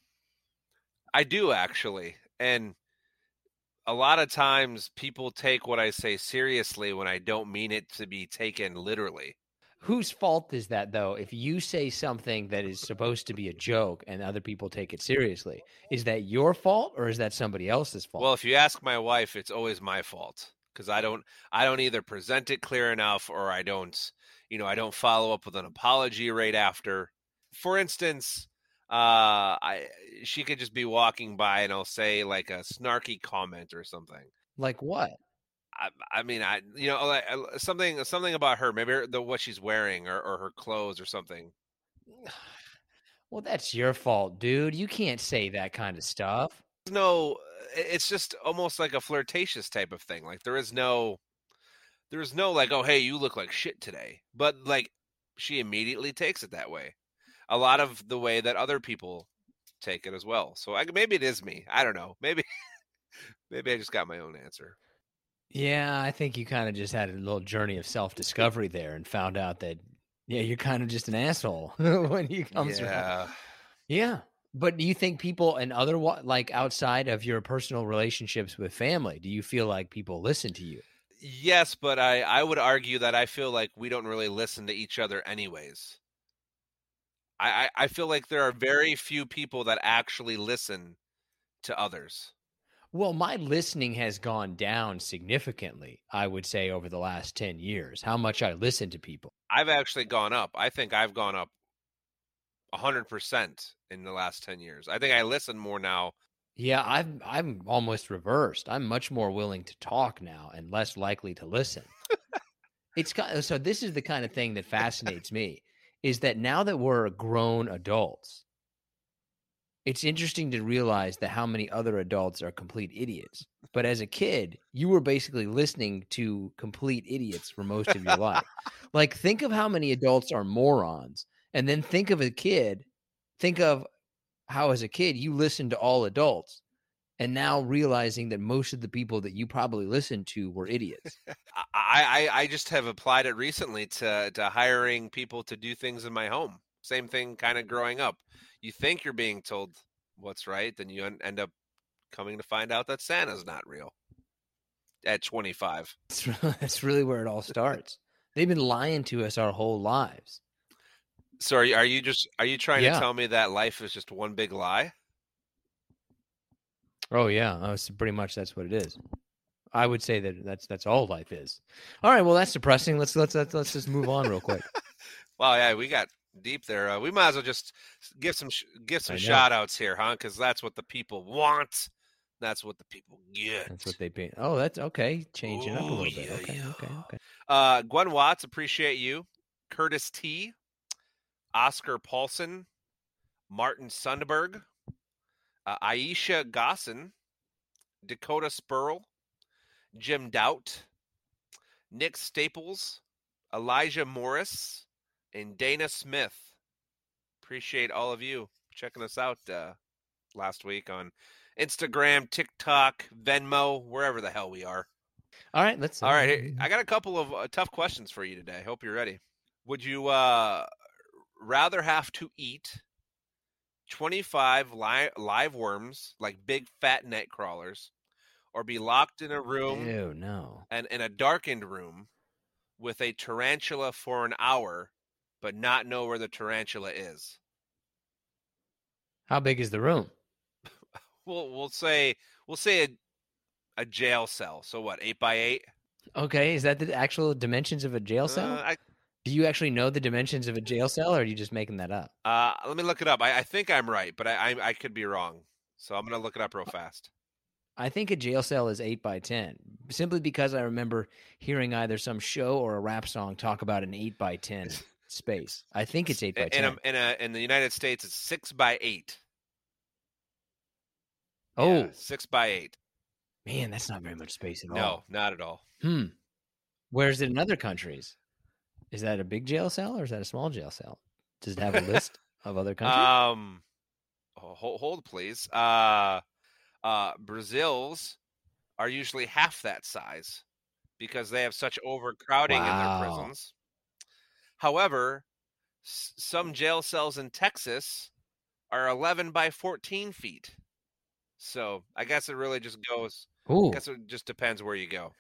I do, actually. And a lot of times people take what I say seriously when I don't mean it to be taken literally. Whose fault is that, though, if you say something that is supposed to be a joke and other people take it seriously? Is that your fault or is that somebody else's fault? Well, if you ask my wife, it's always my fault because I don't I don't either present it clear enough or I don't, you know, I don't follow up with an apology right after. For instance, uh, I she could just be walking by and I'll say like a snarky comment or something. Like what? I, I mean, I you know like, uh, something something about her, maybe her, the what she's wearing or, or her clothes or something. Well, that's your fault, dude. You can't say that kind of stuff. No, it's just almost like a flirtatious type of thing. Like there is no, there is no like, oh hey, you look like shit today. But like, she immediately takes it that way. A lot of the way that other people take it as well. So I, maybe it is me. I don't know. Maybe, maybe I just got my own answer. Yeah, I think you kind of just had a little journey of self-discovery there and found out that, yeah, you're kind of just an asshole when he comes around. Yeah. Yeah. But do you think people and other, like outside of your personal relationships with family, do you feel like people listen to you? Yes, but I, I would argue that I feel like we don't really listen to each other anyways. I, I, I feel like there are very few people that actually listen to others. Well, my listening has gone down significantly, I would say, over the last ten years, how much I listen to people. I've actually gone up. I think I've gone up one hundred percent in the last ten years. I think I listen more now. Yeah, I'm I'm almost reversed. I'm much more willing to talk now and less likely to listen. It's ki so this is the kind of thing that fascinates me, is that now that we're grown adults, it's interesting to realize that how many other adults are complete idiots. But as a kid, you were basically listening to complete idiots for most of your life. Like, think of how many adults are morons, and then think of a kid, think of how as a kid you listened to all adults, and now realizing that most of the people that you probably listened to were idiots. I, I, I just have applied it recently to, to hiring people to do things in my home. Same thing kind of growing up. You think you're being told what's right, then you end up coming to find out that Santa's not real at twenty-five. That's really, that's really where it all starts. They've been lying to us our whole lives. So are you, are you just are you trying Yeah. to tell me that life is just one big lie? Oh yeah, oh, so pretty much that's what it is. I would say that that's that's all life is. All right, well that's depressing. Let's let's let's, let's just move on real quick. Well, yeah, we got deep there. Uh, we might as well just give some sh- give some I know. shout outs here, huh? Because that's what the people want. That's what the people get. That's what they pay. Oh, that's okay. Changing up a Ooh, little bit. yeah, Okay, yeah. okay, okay. Uh, Gwen Watts, appreciate you. Curtis T, Oscar Paulson, Martin Sundberg, uh, Aisha Gosson, Dakota Spurl, Jim Doubt, Nick Staples, Elijah Morris, and Dana Smith. Appreciate all of you checking us out uh, last week on Instagram, TikTok, Venmo, wherever the hell we are. All right, let's. All right, hey, I got a couple of uh, tough questions for you today. Hope you're ready. Would you uh, rather have to eat twenty-five li- live worms, like big fat net crawlers, or be locked in a room Ew, no. and in a darkened room with a tarantula for an hour, but not know where the tarantula is? How big is the room? We'll we'll say we'll say a a jail cell. So what? Eight by eight. Okay, is that the actual dimensions of a jail cell? Uh, I, Do you actually know the dimensions of a jail cell, or are you just making that up? uh, let me look it up. I, I think I'm right, but I, I I could be wrong. So I'm gonna look it up real fast. I think a jail cell is eight by ten, simply because I remember hearing either some show or a rap song talk about an eight by ten space. I think it's eight by In ten. a, in a in the United States, it's six by eight. Oh, Yeah, six by eight. man, that's not very much space at No, all. not at all. Hmm. Where's it in other countries? Is that a big jail cell or is that a small jail cell? Does it have a list of other countries? Um, oh, hold, hold please. Uh, uh, Brazil's are usually half that size because they have such overcrowding in Wow. their prisons. However, s- some jail cells in Texas are eleven by fourteen feet. So I guess it really just goes. Ooh, I guess it just depends where you go.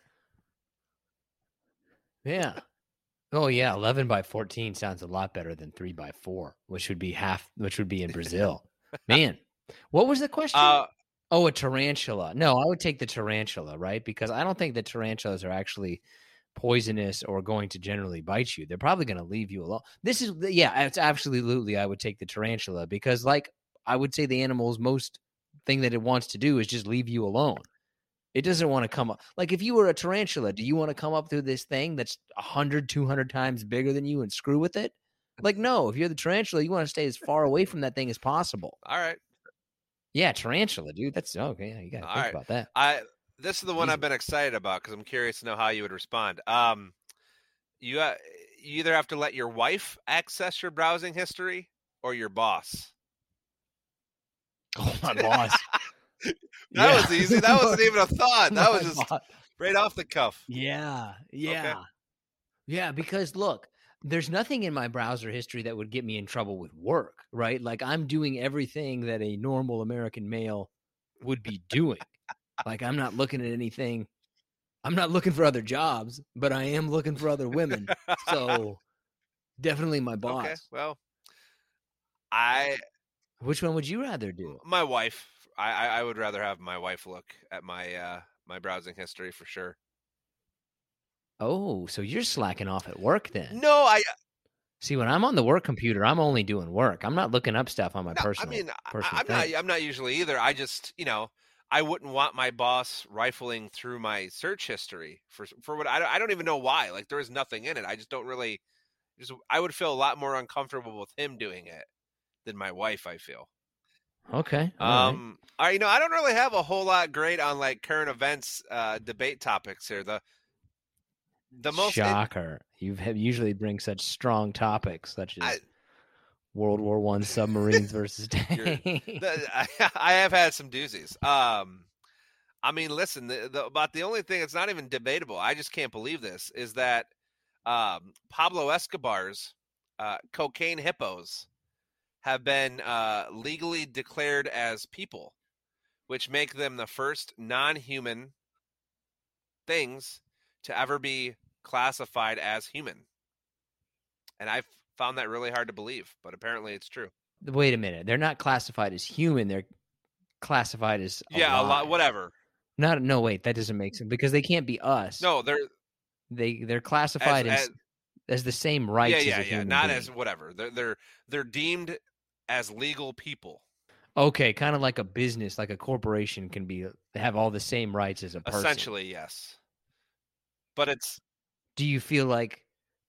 yeah. Oh yeah, eleven by fourteen sounds a lot better than three by four, which would be half, which would be in Brazil. Man, what was the question? Uh, Oh, a tarantula. No, I would take the tarantula, right? Because I don't think that tarantulas are actually poisonous or going to generally bite you. They're probably going to leave you alone. This is, yeah, it's absolutely, I would take the tarantula because, like, I would say the animal's most thing that it wants to do is just leave you alone. It doesn't want to come up. Like, if you were a tarantula, do you want to come up through this thing that's one hundred, two hundred times bigger than you and screw with it? Like, no, if you're the tarantula, you want to stay as far away from that thing as possible. all right. Yeah, tarantula, dude. That's okay. Yeah, you got to All think right. about that. I this is the one Easy. I've been excited about because I'm curious to know how you would respond. Um, you uh, you either have to let your wife access your browsing history or your boss. Oh, my boss. That Yeah. was easy. That wasn't even a thought. That was My just boss. right off the cuff. Yeah, yeah. Okay. Yeah, because look, there's nothing in my browser history that would get me in trouble with work, right? Like I'm doing everything that a normal American male would be doing. Like I'm not looking at anything. I'm not looking for other jobs, but I am looking for other women. So definitely my boss. Okay. Well, I Which one would you rather do? my wife. I, I I would rather have my wife look at my uh my browsing history for sure. Oh, so you're slacking off at work then? No, I See, when I'm on the work computer, I'm only doing work. I'm not looking up stuff on my No, personal. I mean, personal I, I'm not. thing. I'm not usually either. I just, you know, I wouldn't want my boss rifling through my search history for for what I don't, I don't even know why. Like there is nothing in it. I just don't really. Just I would feel a lot more uncomfortable with him doing it than my wife. I feel. Okay. All Um. I you know I don't really have a whole lot great on like current events, uh, debate topics here. The the right. most Shocker. You have usually bring such strong topics, such as I, World War One submarines versus You're- tanks. the, I, I have had some doozies. Um, I mean, listen, the, the, about the only thing that's not even debatable, I just can't believe this, is that um, Pablo Escobar's uh, cocaine hippos have been uh, legally declared as people, which make them the first non-human things to ever be classified as human. And I've found that really hard to believe, but apparently it's true. Wait a minute. They're not classified as human. They're classified as Yeah, a lot, alive. whatever. Not no wait, that doesn't make sense because they can't be us. No, they're They they're classified as as, as, as the same rights yeah, as yeah, a yeah, human not being. as whatever. They're they're they're deemed as legal people. Okay, kind of like a business, like a corporation can be have all the same rights as a person. Essentially, yes. But it's Do you feel like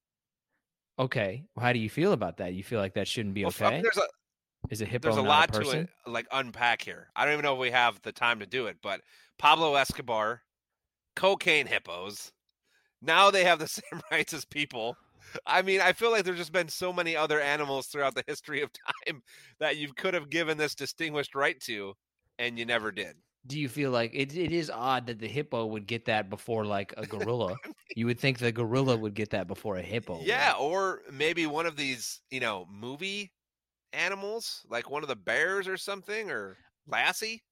okay? How do you feel about that? You feel like that shouldn't be well, okay? I mean, there's a Is a hippo there's a not lot a to person? it, like unpack here. I don't even know if we have the time to do it. But Pablo Escobar, cocaine hippos, now they have the same rights as people. I mean, I feel like there's just been so many other animals throughout the history of time that you could have given this distinguished right to, and you never did. Do you feel like it? It is odd that the hippo would get that before like a gorilla. You would think the gorilla would get that before a hippo. Yeah, would. or maybe one of these, you know, movie animals, like one of the bears or something, or Lassie.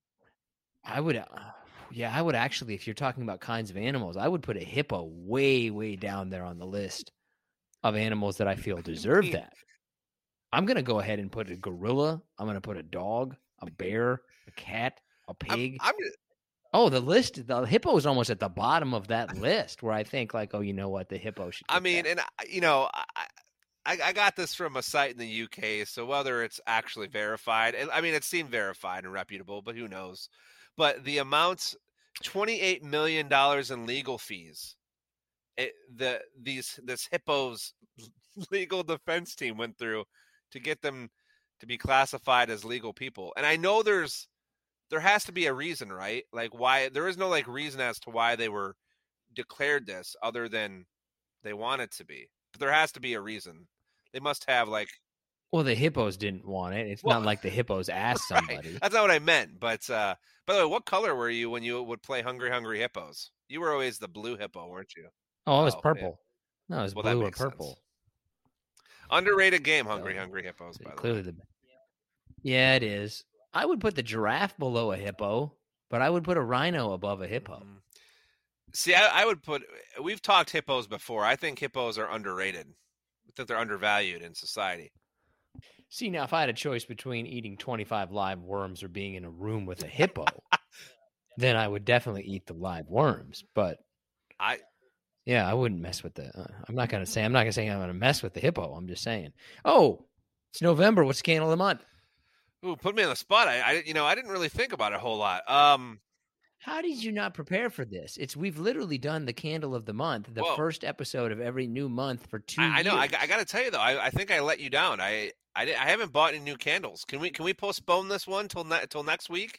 I would. Uh, yeah, I would actually. If you're talking about kinds of animals, I would put a hippo way, way down there on the list of animals that I feel deserve that. I'm gonna go ahead and put a gorilla. I'm gonna put a dog, a bear, a cat, a pig. I'm, I'm Oh, the list, the hippo is almost at the bottom of that list where I think like, oh, you know what, the hippo should. I get mean, that. and I- you know, I, I I got this from a site in the U K, so whether it's actually verified, and I mean, it seemed verified and reputable, but who knows? But the amounts, twenty-eight million dollars in legal fees. It, the these this hippo's legal defense team went through to get them to be classified as legal people, and I know there's. There has to be a reason, right? Like why there is no like reason as to why they were declared this other than they wanted to be. But there has to be a reason. They must have like Well, the hippos didn't want it. It's Well, not like the hippos asked right. somebody. That's not what I meant. But uh by the way, what color were you when you would play Hungry Hungry Hippos? You were always the blue hippo, weren't you? Oh, it was Oh, yeah. purple. No, it was Well, that blue or makes sense. purple. Underrated game, Hungry So, Hungry Hippos, by the Clearly, way. the yeah, it is. I would put the giraffe below a hippo, but I would put a rhino above a hippo. Mhm. See, I, I would put. We've talked hippos before. I think hippos are underrated. I think they're undervalued in society. See, now if I had a choice between eating twenty-five live worms or being in a room with a hippo, then I would definitely eat the live worms. But I yeah, I wouldn't mess with the. Uh, I'm not gonna say. I'm not gonna say I'm gonna mess with the hippo. I'm just saying. Oh, it's November. What's the candle of the month? ooh, put me on the spot. I, I, you know, I didn't really think about it a whole lot. Um, How did you not prepare for this? It's we've literally done the candle of the month, the Whoa. first episode of every new month for two I, I know. I, years. I got to tell you though, I, I think I let you down. I, I, di- I haven't bought any new candles. Can we, can we postpone this one till ne- till next week?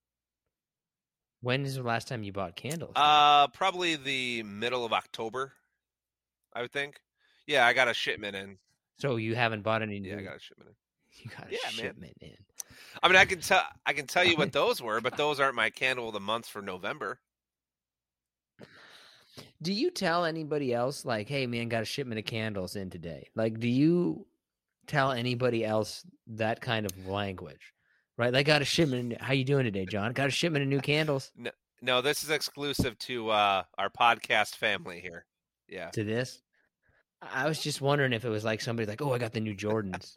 When is the last time you bought candles? Uh, probably the middle of October, I would think. Yeah, I got a shipment in. so you haven't bought any new. Yeah, I got a shipment in. You got a Yeah, man. shipment in. I mean, I can tell, I can tell you what those were, but those aren't my candle of the month for November. Do you tell anybody else like, "Hey, man, got a shipment of candles in today"? Like, do you tell anybody else that kind of language? Right? Like, got a shipment. How you doing today, John? Got a shipment of new candles No, this is exclusive to uh, our podcast family here. Yeah. to this. I was just wondering if it was like somebody like, "Oh, I got the new Jordans,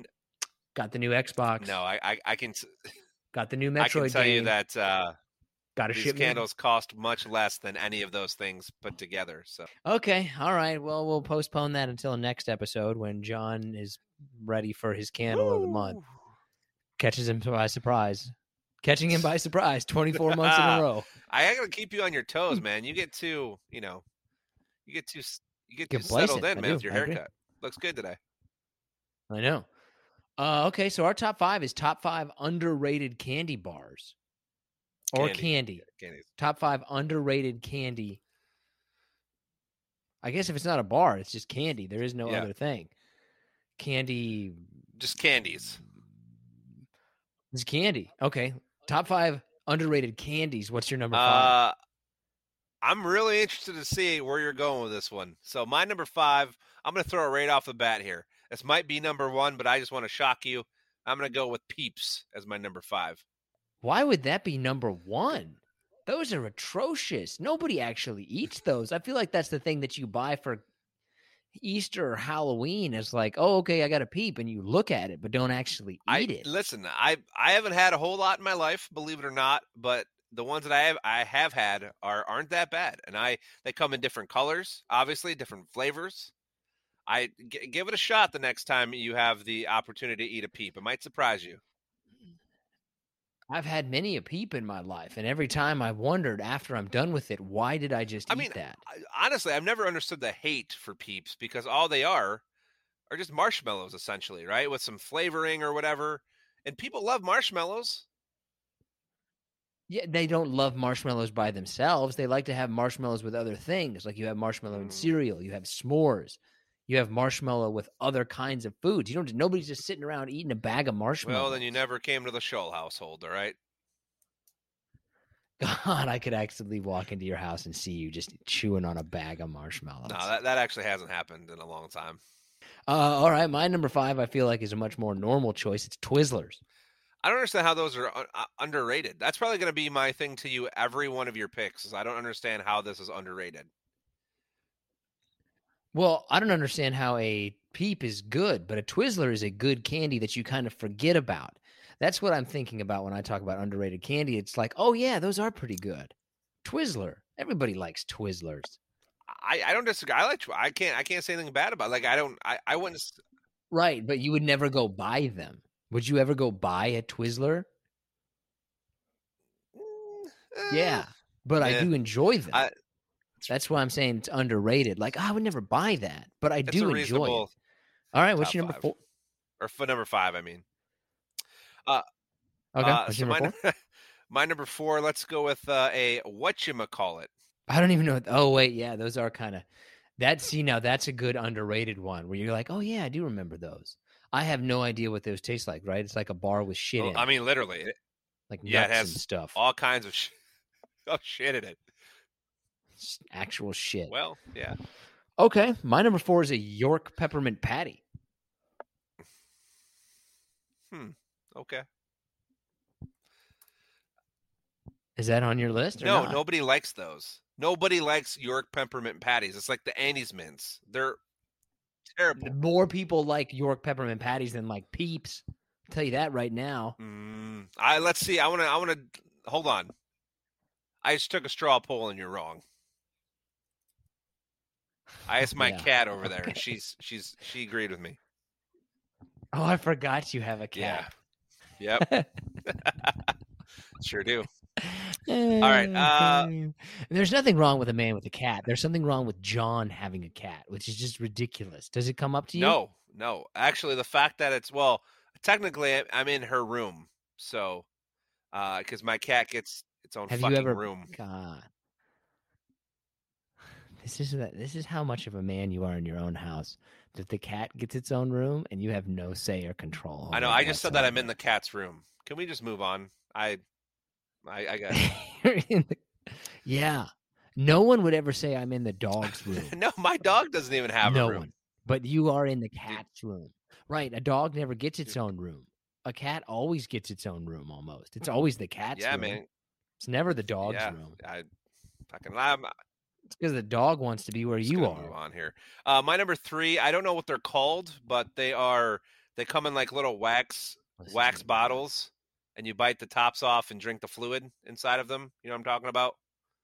got the new Xbox, No, I, I, I can, got the new I can Metroid tell you game." that uh, Got to These ship me. candles cost much less than any of those things put together. So Okay, all right. Well, we'll postpone that until next episode when John is ready for his candle of the month. Woo! Catches him by surprise. Catching him by surprise twenty-four months in a row. I gotta keep you on your toes, man. You get too, you know, you get too, you get too Complacent. settled in, I man, do. with your I agree. haircut. Looks good today. I know. Uh, okay, so our top five is top five underrated candy bars. Or Candy. candy. Candies. Top five underrated candy. I guess if it's not a bar, it's just candy. There is no Yeah. other thing. Candy Just candies. is candy. Okay. Top five underrated candies. What's your number five? Uh, I'm really interested to see where you're going with this one. So my number five, I'm going to throw it right off the bat here. This might be number one, but I just want to shock you. I'm going to go with Peeps as my number five. Why would that be number one? Those are atrocious. Nobody actually eats those. I feel like that's the thing that you buy for Easter or Halloween. Is like, oh, okay, I got a Peep, and you look at it, but don't actually I eat it. listen. I I haven't had a whole lot in my life, believe it or not, but the ones that I have I have had are aren't that bad, and I they come in different colors, obviously different flavors. I g- give it a shot the next time you have the opportunity to eat a Peep. It might surprise you. I've had many a Peep in my life, and every time I've wondered after I'm done with it, why did I just I eat mean, that? I- honestly, I've never understood the hate for Peeps because all they are are just marshmallows, essentially, right, with some flavoring or whatever. And people love marshmallows. Yeah, they don't love marshmallows by themselves. They like to have marshmallows with other things. Like you have marshmallow in Mm. cereal, you have s'mores, you have marshmallow with other kinds of foods. You don't. Nobody's just sitting around eating a bag of marshmallows. Well, then you never came to the Scholl household, all right? God, I could actually walk into your house and see you just chewing on a bag of marshmallows. No, that, that actually hasn't happened in a long time. Uh, all right, my number five, I feel like, is a much more normal choice. It's Twizzlers. I don't understand how those are un- uh, underrated. That's probably going to be my thing to you every one of your picks. Is I don't understand how this is underrated. Well, I don't understand how a Peep is good, but a Twizzler is a good candy that you kind of forget about. That's what I'm thinking about when I talk about underrated candy. It's like, oh yeah, those are pretty good. Twizzler. Everybody likes Twizzlers. I, I don't disagree. I like. Twi- I can't. I can't say anything bad about. It. Like I don't. I, I wouldn't. s- Right, but you would never go buy them. Would you ever go buy a Twizzler? Mm, eh, Yeah, but I Yeah. do enjoy them. I- That's why I'm saying it's underrated. Like, oh, I would never buy that, but I It's do a enjoy reasonable. it. All right, what's top your number five. four? Or for number five, I mean. Okay, Uh, what's so your my number four? num- my number four. Let's go with uh, a whatchamacallit. I don't even know. What, oh wait, yeah, those are kind of that. See, now that's a good underrated one where you're like, oh yeah, I do remember those. I have no idea what those taste like. Right? It's like a bar with shit Well, in I it, mean, literally, it- like yeah, it nuts has and stuff. all kinds of sh- oh shit in it. S- Actual shit. Well, yeah. Okay, my number four is a York peppermint patty. Hmm. Okay. Is that on your list? Or No, not? nobody likes those. Nobody likes York peppermint patties. It's like the Annie's mints. They're terrible. More people like York peppermint patties than like Peeps. I'll tell you that right now. Mm, I let's see. I want to. I want to. Hold on. I just took a straw poll and you're wrong. I asked my Yeah, cat over there, and okay. she's she's she agreed with me. Oh, I forgot you have a Yeah. cat. Yep. Sure do. All right, uh, There's nothing wrong with a man with a cat. There's something wrong with John having a cat, which is just ridiculous. Does it come up to you? No, no. Actually, the fact that it's well, technically, I- I'm in her room, so because my cat gets its own Have you fucking ever? room. God, this is that. This is how much of a man you are in your own house. That the cat gets its own room and you have no say or control. I know. over I it just said that I'm in the whatsoever. cat's room. Can we just move on? I, I, I got. You're in the- yeah. No one would ever say I'm in the dog's room. No, my dog doesn't even have no a room. one. But you are in the cat's room. Right. A dog never gets its own room. A cat always gets its own room almost. It's always the cat's Yeah, room. man. It's never the dog's Yeah, room. I fucking. I'm, It's because the dog wants to be where just you gonna move are. on here. Uh, my number three. I don't know what they're called, but they are. They come in like little wax Listen to wax me. bottles. and you bite the tops off and drink the fluid inside of them. You know what I'm talking about?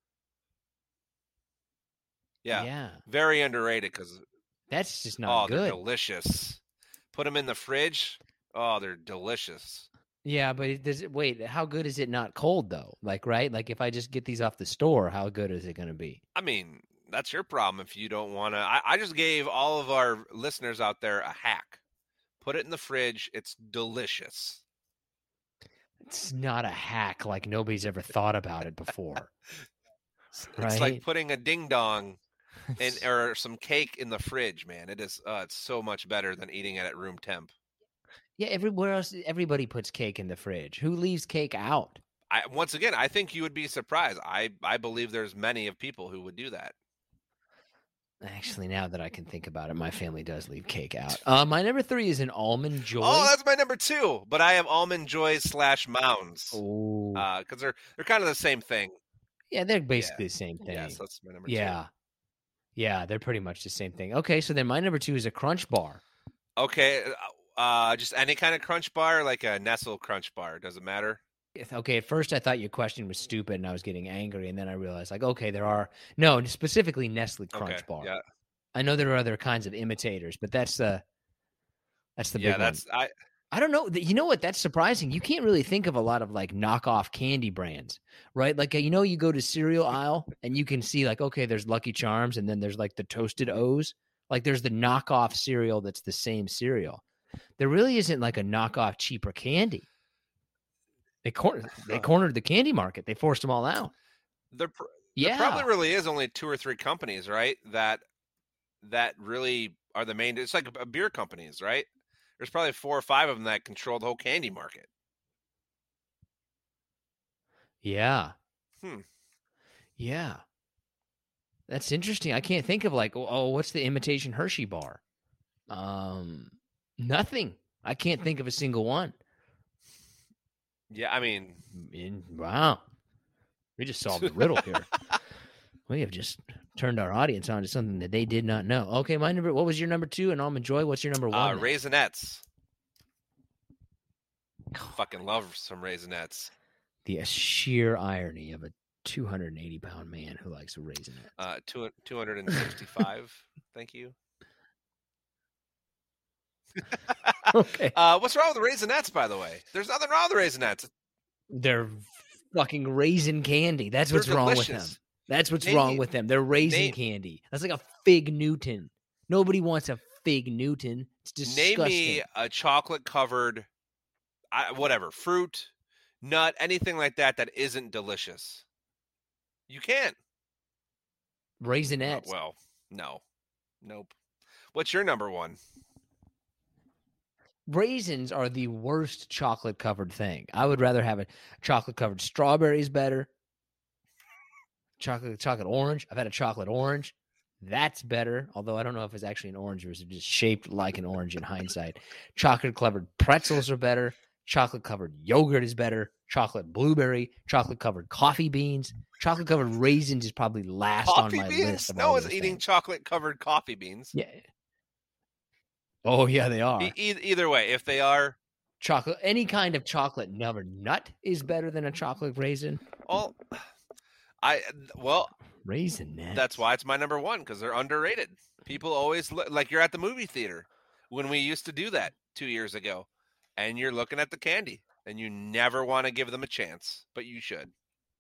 Yeah. Yeah. Very underrated because That's just not oh, good. they're delicious. Put them in the fridge. Oh, they're delicious. Yeah, but it does it, wait, how good is it not cold though? Like, right? Like if I just get these off the store, how good is it going to be? I mean, that's your problem if you don't want to. I, I just gave all of our listeners out there a hack. Put it in the fridge. It's delicious. It's not a hack like nobody's ever thought about it before. It's Right? like putting a ding dong in or some cake in the fridge, man. It is. Uh, it's so much better than eating it at room temp. Yeah, everywhere else, everybody puts cake in the fridge. Who leaves cake out? I once again, I think you would be surprised. I I believe there's many of people who would do that. Actually, now that I can think about it, my family does leave cake out. Uh, my number three is an almond joy. Oh, that's my number two. But I have almond joys slash mounds Oh, because they're they're kind of the same thing. yeah, they're basically the same thing. Yes, that's my number yeah, yeah, they're pretty much the same thing. Okay, so then my number two is a Crunch Bar. two. Okay, uh, just any kind of Crunch Bar, like a Nestle Crunch Bar. Does it matter? Okay, at first I thought your question was stupid and I was getting angry, and then I realized, like, okay, there are no specifically Nestle Crunch Okay, Bar. yeah, I know there are other kinds of imitators, but that's the that's the yeah. big That's one. I. I don't know. You know what? That's surprising. You can't really think of a lot of like knockoff candy brands, right? Like, you know, you go to cereal aisle and you can see like, okay, there's Lucky Charms and then there's like the Toasted O's. Like there's the knockoff cereal that's the same cereal. There really isn't like a knockoff cheaper candy. They cornered, they cornered the candy market. They forced them all out. There, pr- Yeah. there probably really is only two or three companies, right? That that really are the main. It's like beer companies, right? There's probably four or five of them that control the whole candy market. Yeah. Hmm. Yeah. That's interesting. I can't think of like, oh, what's the imitation Hershey bar? Um, nothing. I can't think of a single one. Yeah, I mean, In, wow. We just solved the riddle here. We have just turned our audience on to something that they did not know. Okay, my number. What was your number two? And Almond Joy. What's your number one? uh, then? Raisinets. Fucking love some Raisinets. The sheer irony of a two hundred eighty pound man who likes a Raisinette. Uh, two two hundred sixty-five. Thank you. Okay. Uh, what's wrong with the Raisinets, by the way? There's nothing wrong with the Raisinets. They're fucking raisin candy. That's They're what's wrong with them. delicious. That's what's Name wrong me- with them. They're raisin name- candy. That's like a Fig Newton. Nobody wants a Fig Newton. It's disgusting. Name me a chocolate covered, I, whatever, fruit, nut, anything like that that isn't delicious. You can't. Uh, Raisinets. well, no. Nope. What's your number one? Raisins are the worst chocolate covered thing. I would rather have a chocolate covered strawberries better. Chocolate chocolate orange. I've had a chocolate orange. That's better. Although I don't know if it's actually an orange or is it just shaped like an orange in hindsight. Chocolate covered pretzels are better. Chocolate covered yogurt is better. Chocolate blueberry. Chocolate covered coffee beans. Chocolate covered raisins is probably last Coffee on my beans? list. Of No all one's those eating things. chocolate covered coffee beans. Yeah. Oh yeah, they are. E- e- either way, if they are, Chocolate, any kind of chocolate never nut is better than a chocolate raisin. well, I well, Raisin nuts. that's why it's my number one because they're underrated. People always look like you're at the movie theater when we used to do that two years ago, and you're looking at the candy, and you never want to give them a chance, but you should.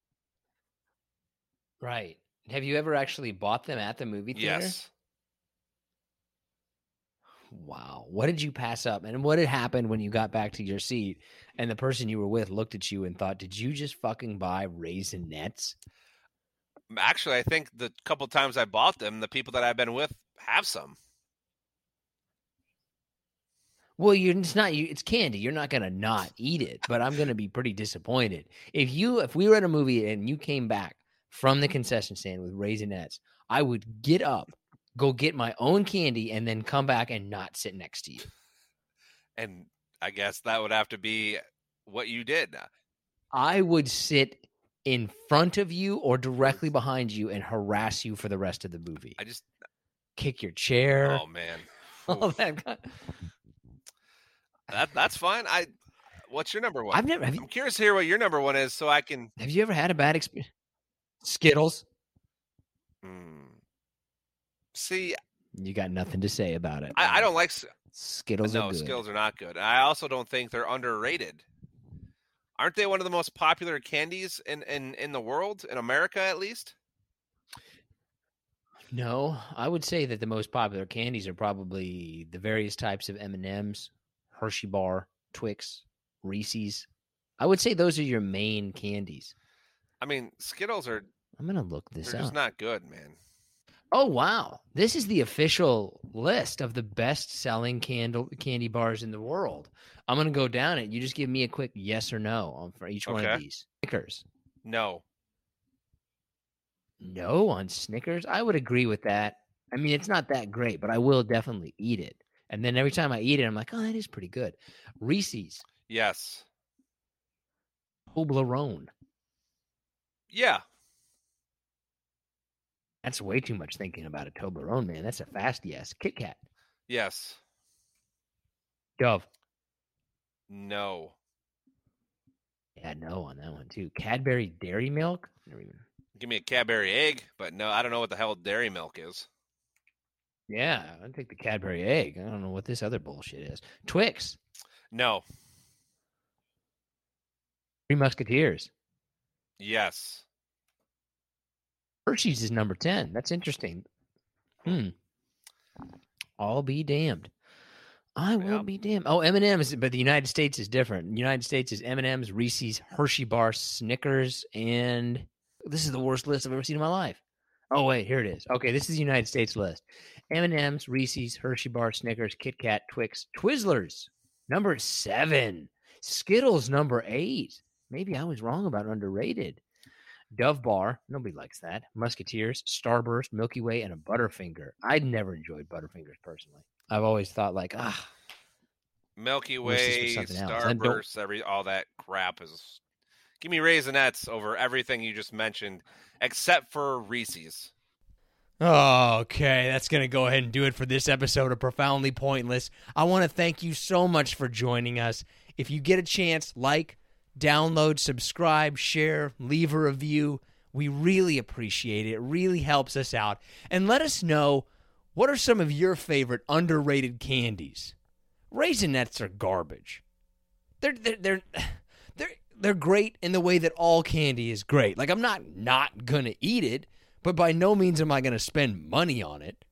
Right. Have you ever actually bought them at the movie theater? Yes. Wow. What did you pass up? And what had happened when you got back to your seat and the person you were with looked at you and thought, did you just fucking buy Raisinets? Actually, I think the couple times I bought them, the people that I've been with have some. Well, you're it's not you it's candy. You're not gonna not eat it, but I'm gonna be pretty disappointed. If you if we were at a movie and you came back from the concession stand with Raisinets, I would get up, go get my own candy, and then come back and not sit next to you. And I guess that would have to be what you did. I would sit in front of you or directly behind you and harass you for the rest of the movie. I just, Kick your chair. oh man, all Oof. that kind- that that's fine. I What's your number one? I've never. Have you, I'm curious to hear what your number one is, so I can. have you ever had a bad experience? Skittles. Hmm. See, You got nothing to say about it. I, I don't like. Skittles. No, are good. Skittles are not good. I also don't think they're underrated. Aren't they one of the most popular candies in, in, in the world, in America at least? No, I would say that the most popular candies are probably the various types of M and M's, Hershey bar, Twix, Reese's. I would say those are your main candies. I mean, Skittles are I'm gonna look this they're up. just not good, man. Oh wow, this is the official list of the best-selling candle candy bars in the world. I'm gonna go down it. You just give me a quick yes or no on for each one of Okay. these. Snickers. No. No on Snickers. I would agree with that. I mean, it's not that great, but I will definitely eat it. And then every time I eat it, I'm like, oh, that is pretty good. Reese's. Yes. Toblerone. Yeah. That's way too much thinking about a Toblerone, man. That's a fast yes. Kit Kat. Yes. Dove. No. Yeah, no on that one too. Cadbury Dairy Milk. Never even. Give me a Cadbury egg, but no, I don't know what the hell dairy milk is. Yeah, I'd take the Cadbury egg. I don't know what this other bullshit is. Twix. No. Three Musketeers. Yes. Hershey's is number ten. That's interesting. Hmm. I'll be damned. I will Yep. be damned. Oh, M and M's, but the United States is different. The United States is M and M's, Reese's, Hershey bar, Snickers, and this is the worst list I've ever seen in my life. Oh wait, here it is. Okay, this is the United States list: M and M's, Reese's, Hershey bar, Snickers, Kit Kat, Twix, Twizzlers, number seven, Skittles, number eight. Maybe I was wrong about underrated. Dove Bar, nobody likes that. Musketeers, Starburst, Milky Way, and a Butterfinger. I'd never enjoyed Butterfingers personally. I've always thought like, ah, Milky Wish this was Way, something else. And don't- Starburst, every all that crap is. Give me Raisinets over everything you just mentioned, except for Reese's. okay, that's going to go ahead and do it for this episode of Profoundly Pointless. I want to thank you so much for joining us. If you get a chance, like, download, subscribe, share, leave a review. We really appreciate it. It really helps us out. And let us know, what are some of your favorite underrated candies? Raisinets are garbage. They're they're they're they're, they're great in the way that all candy is great. Like, I'm not not going to eat it, but by no means am I going to spend money on it.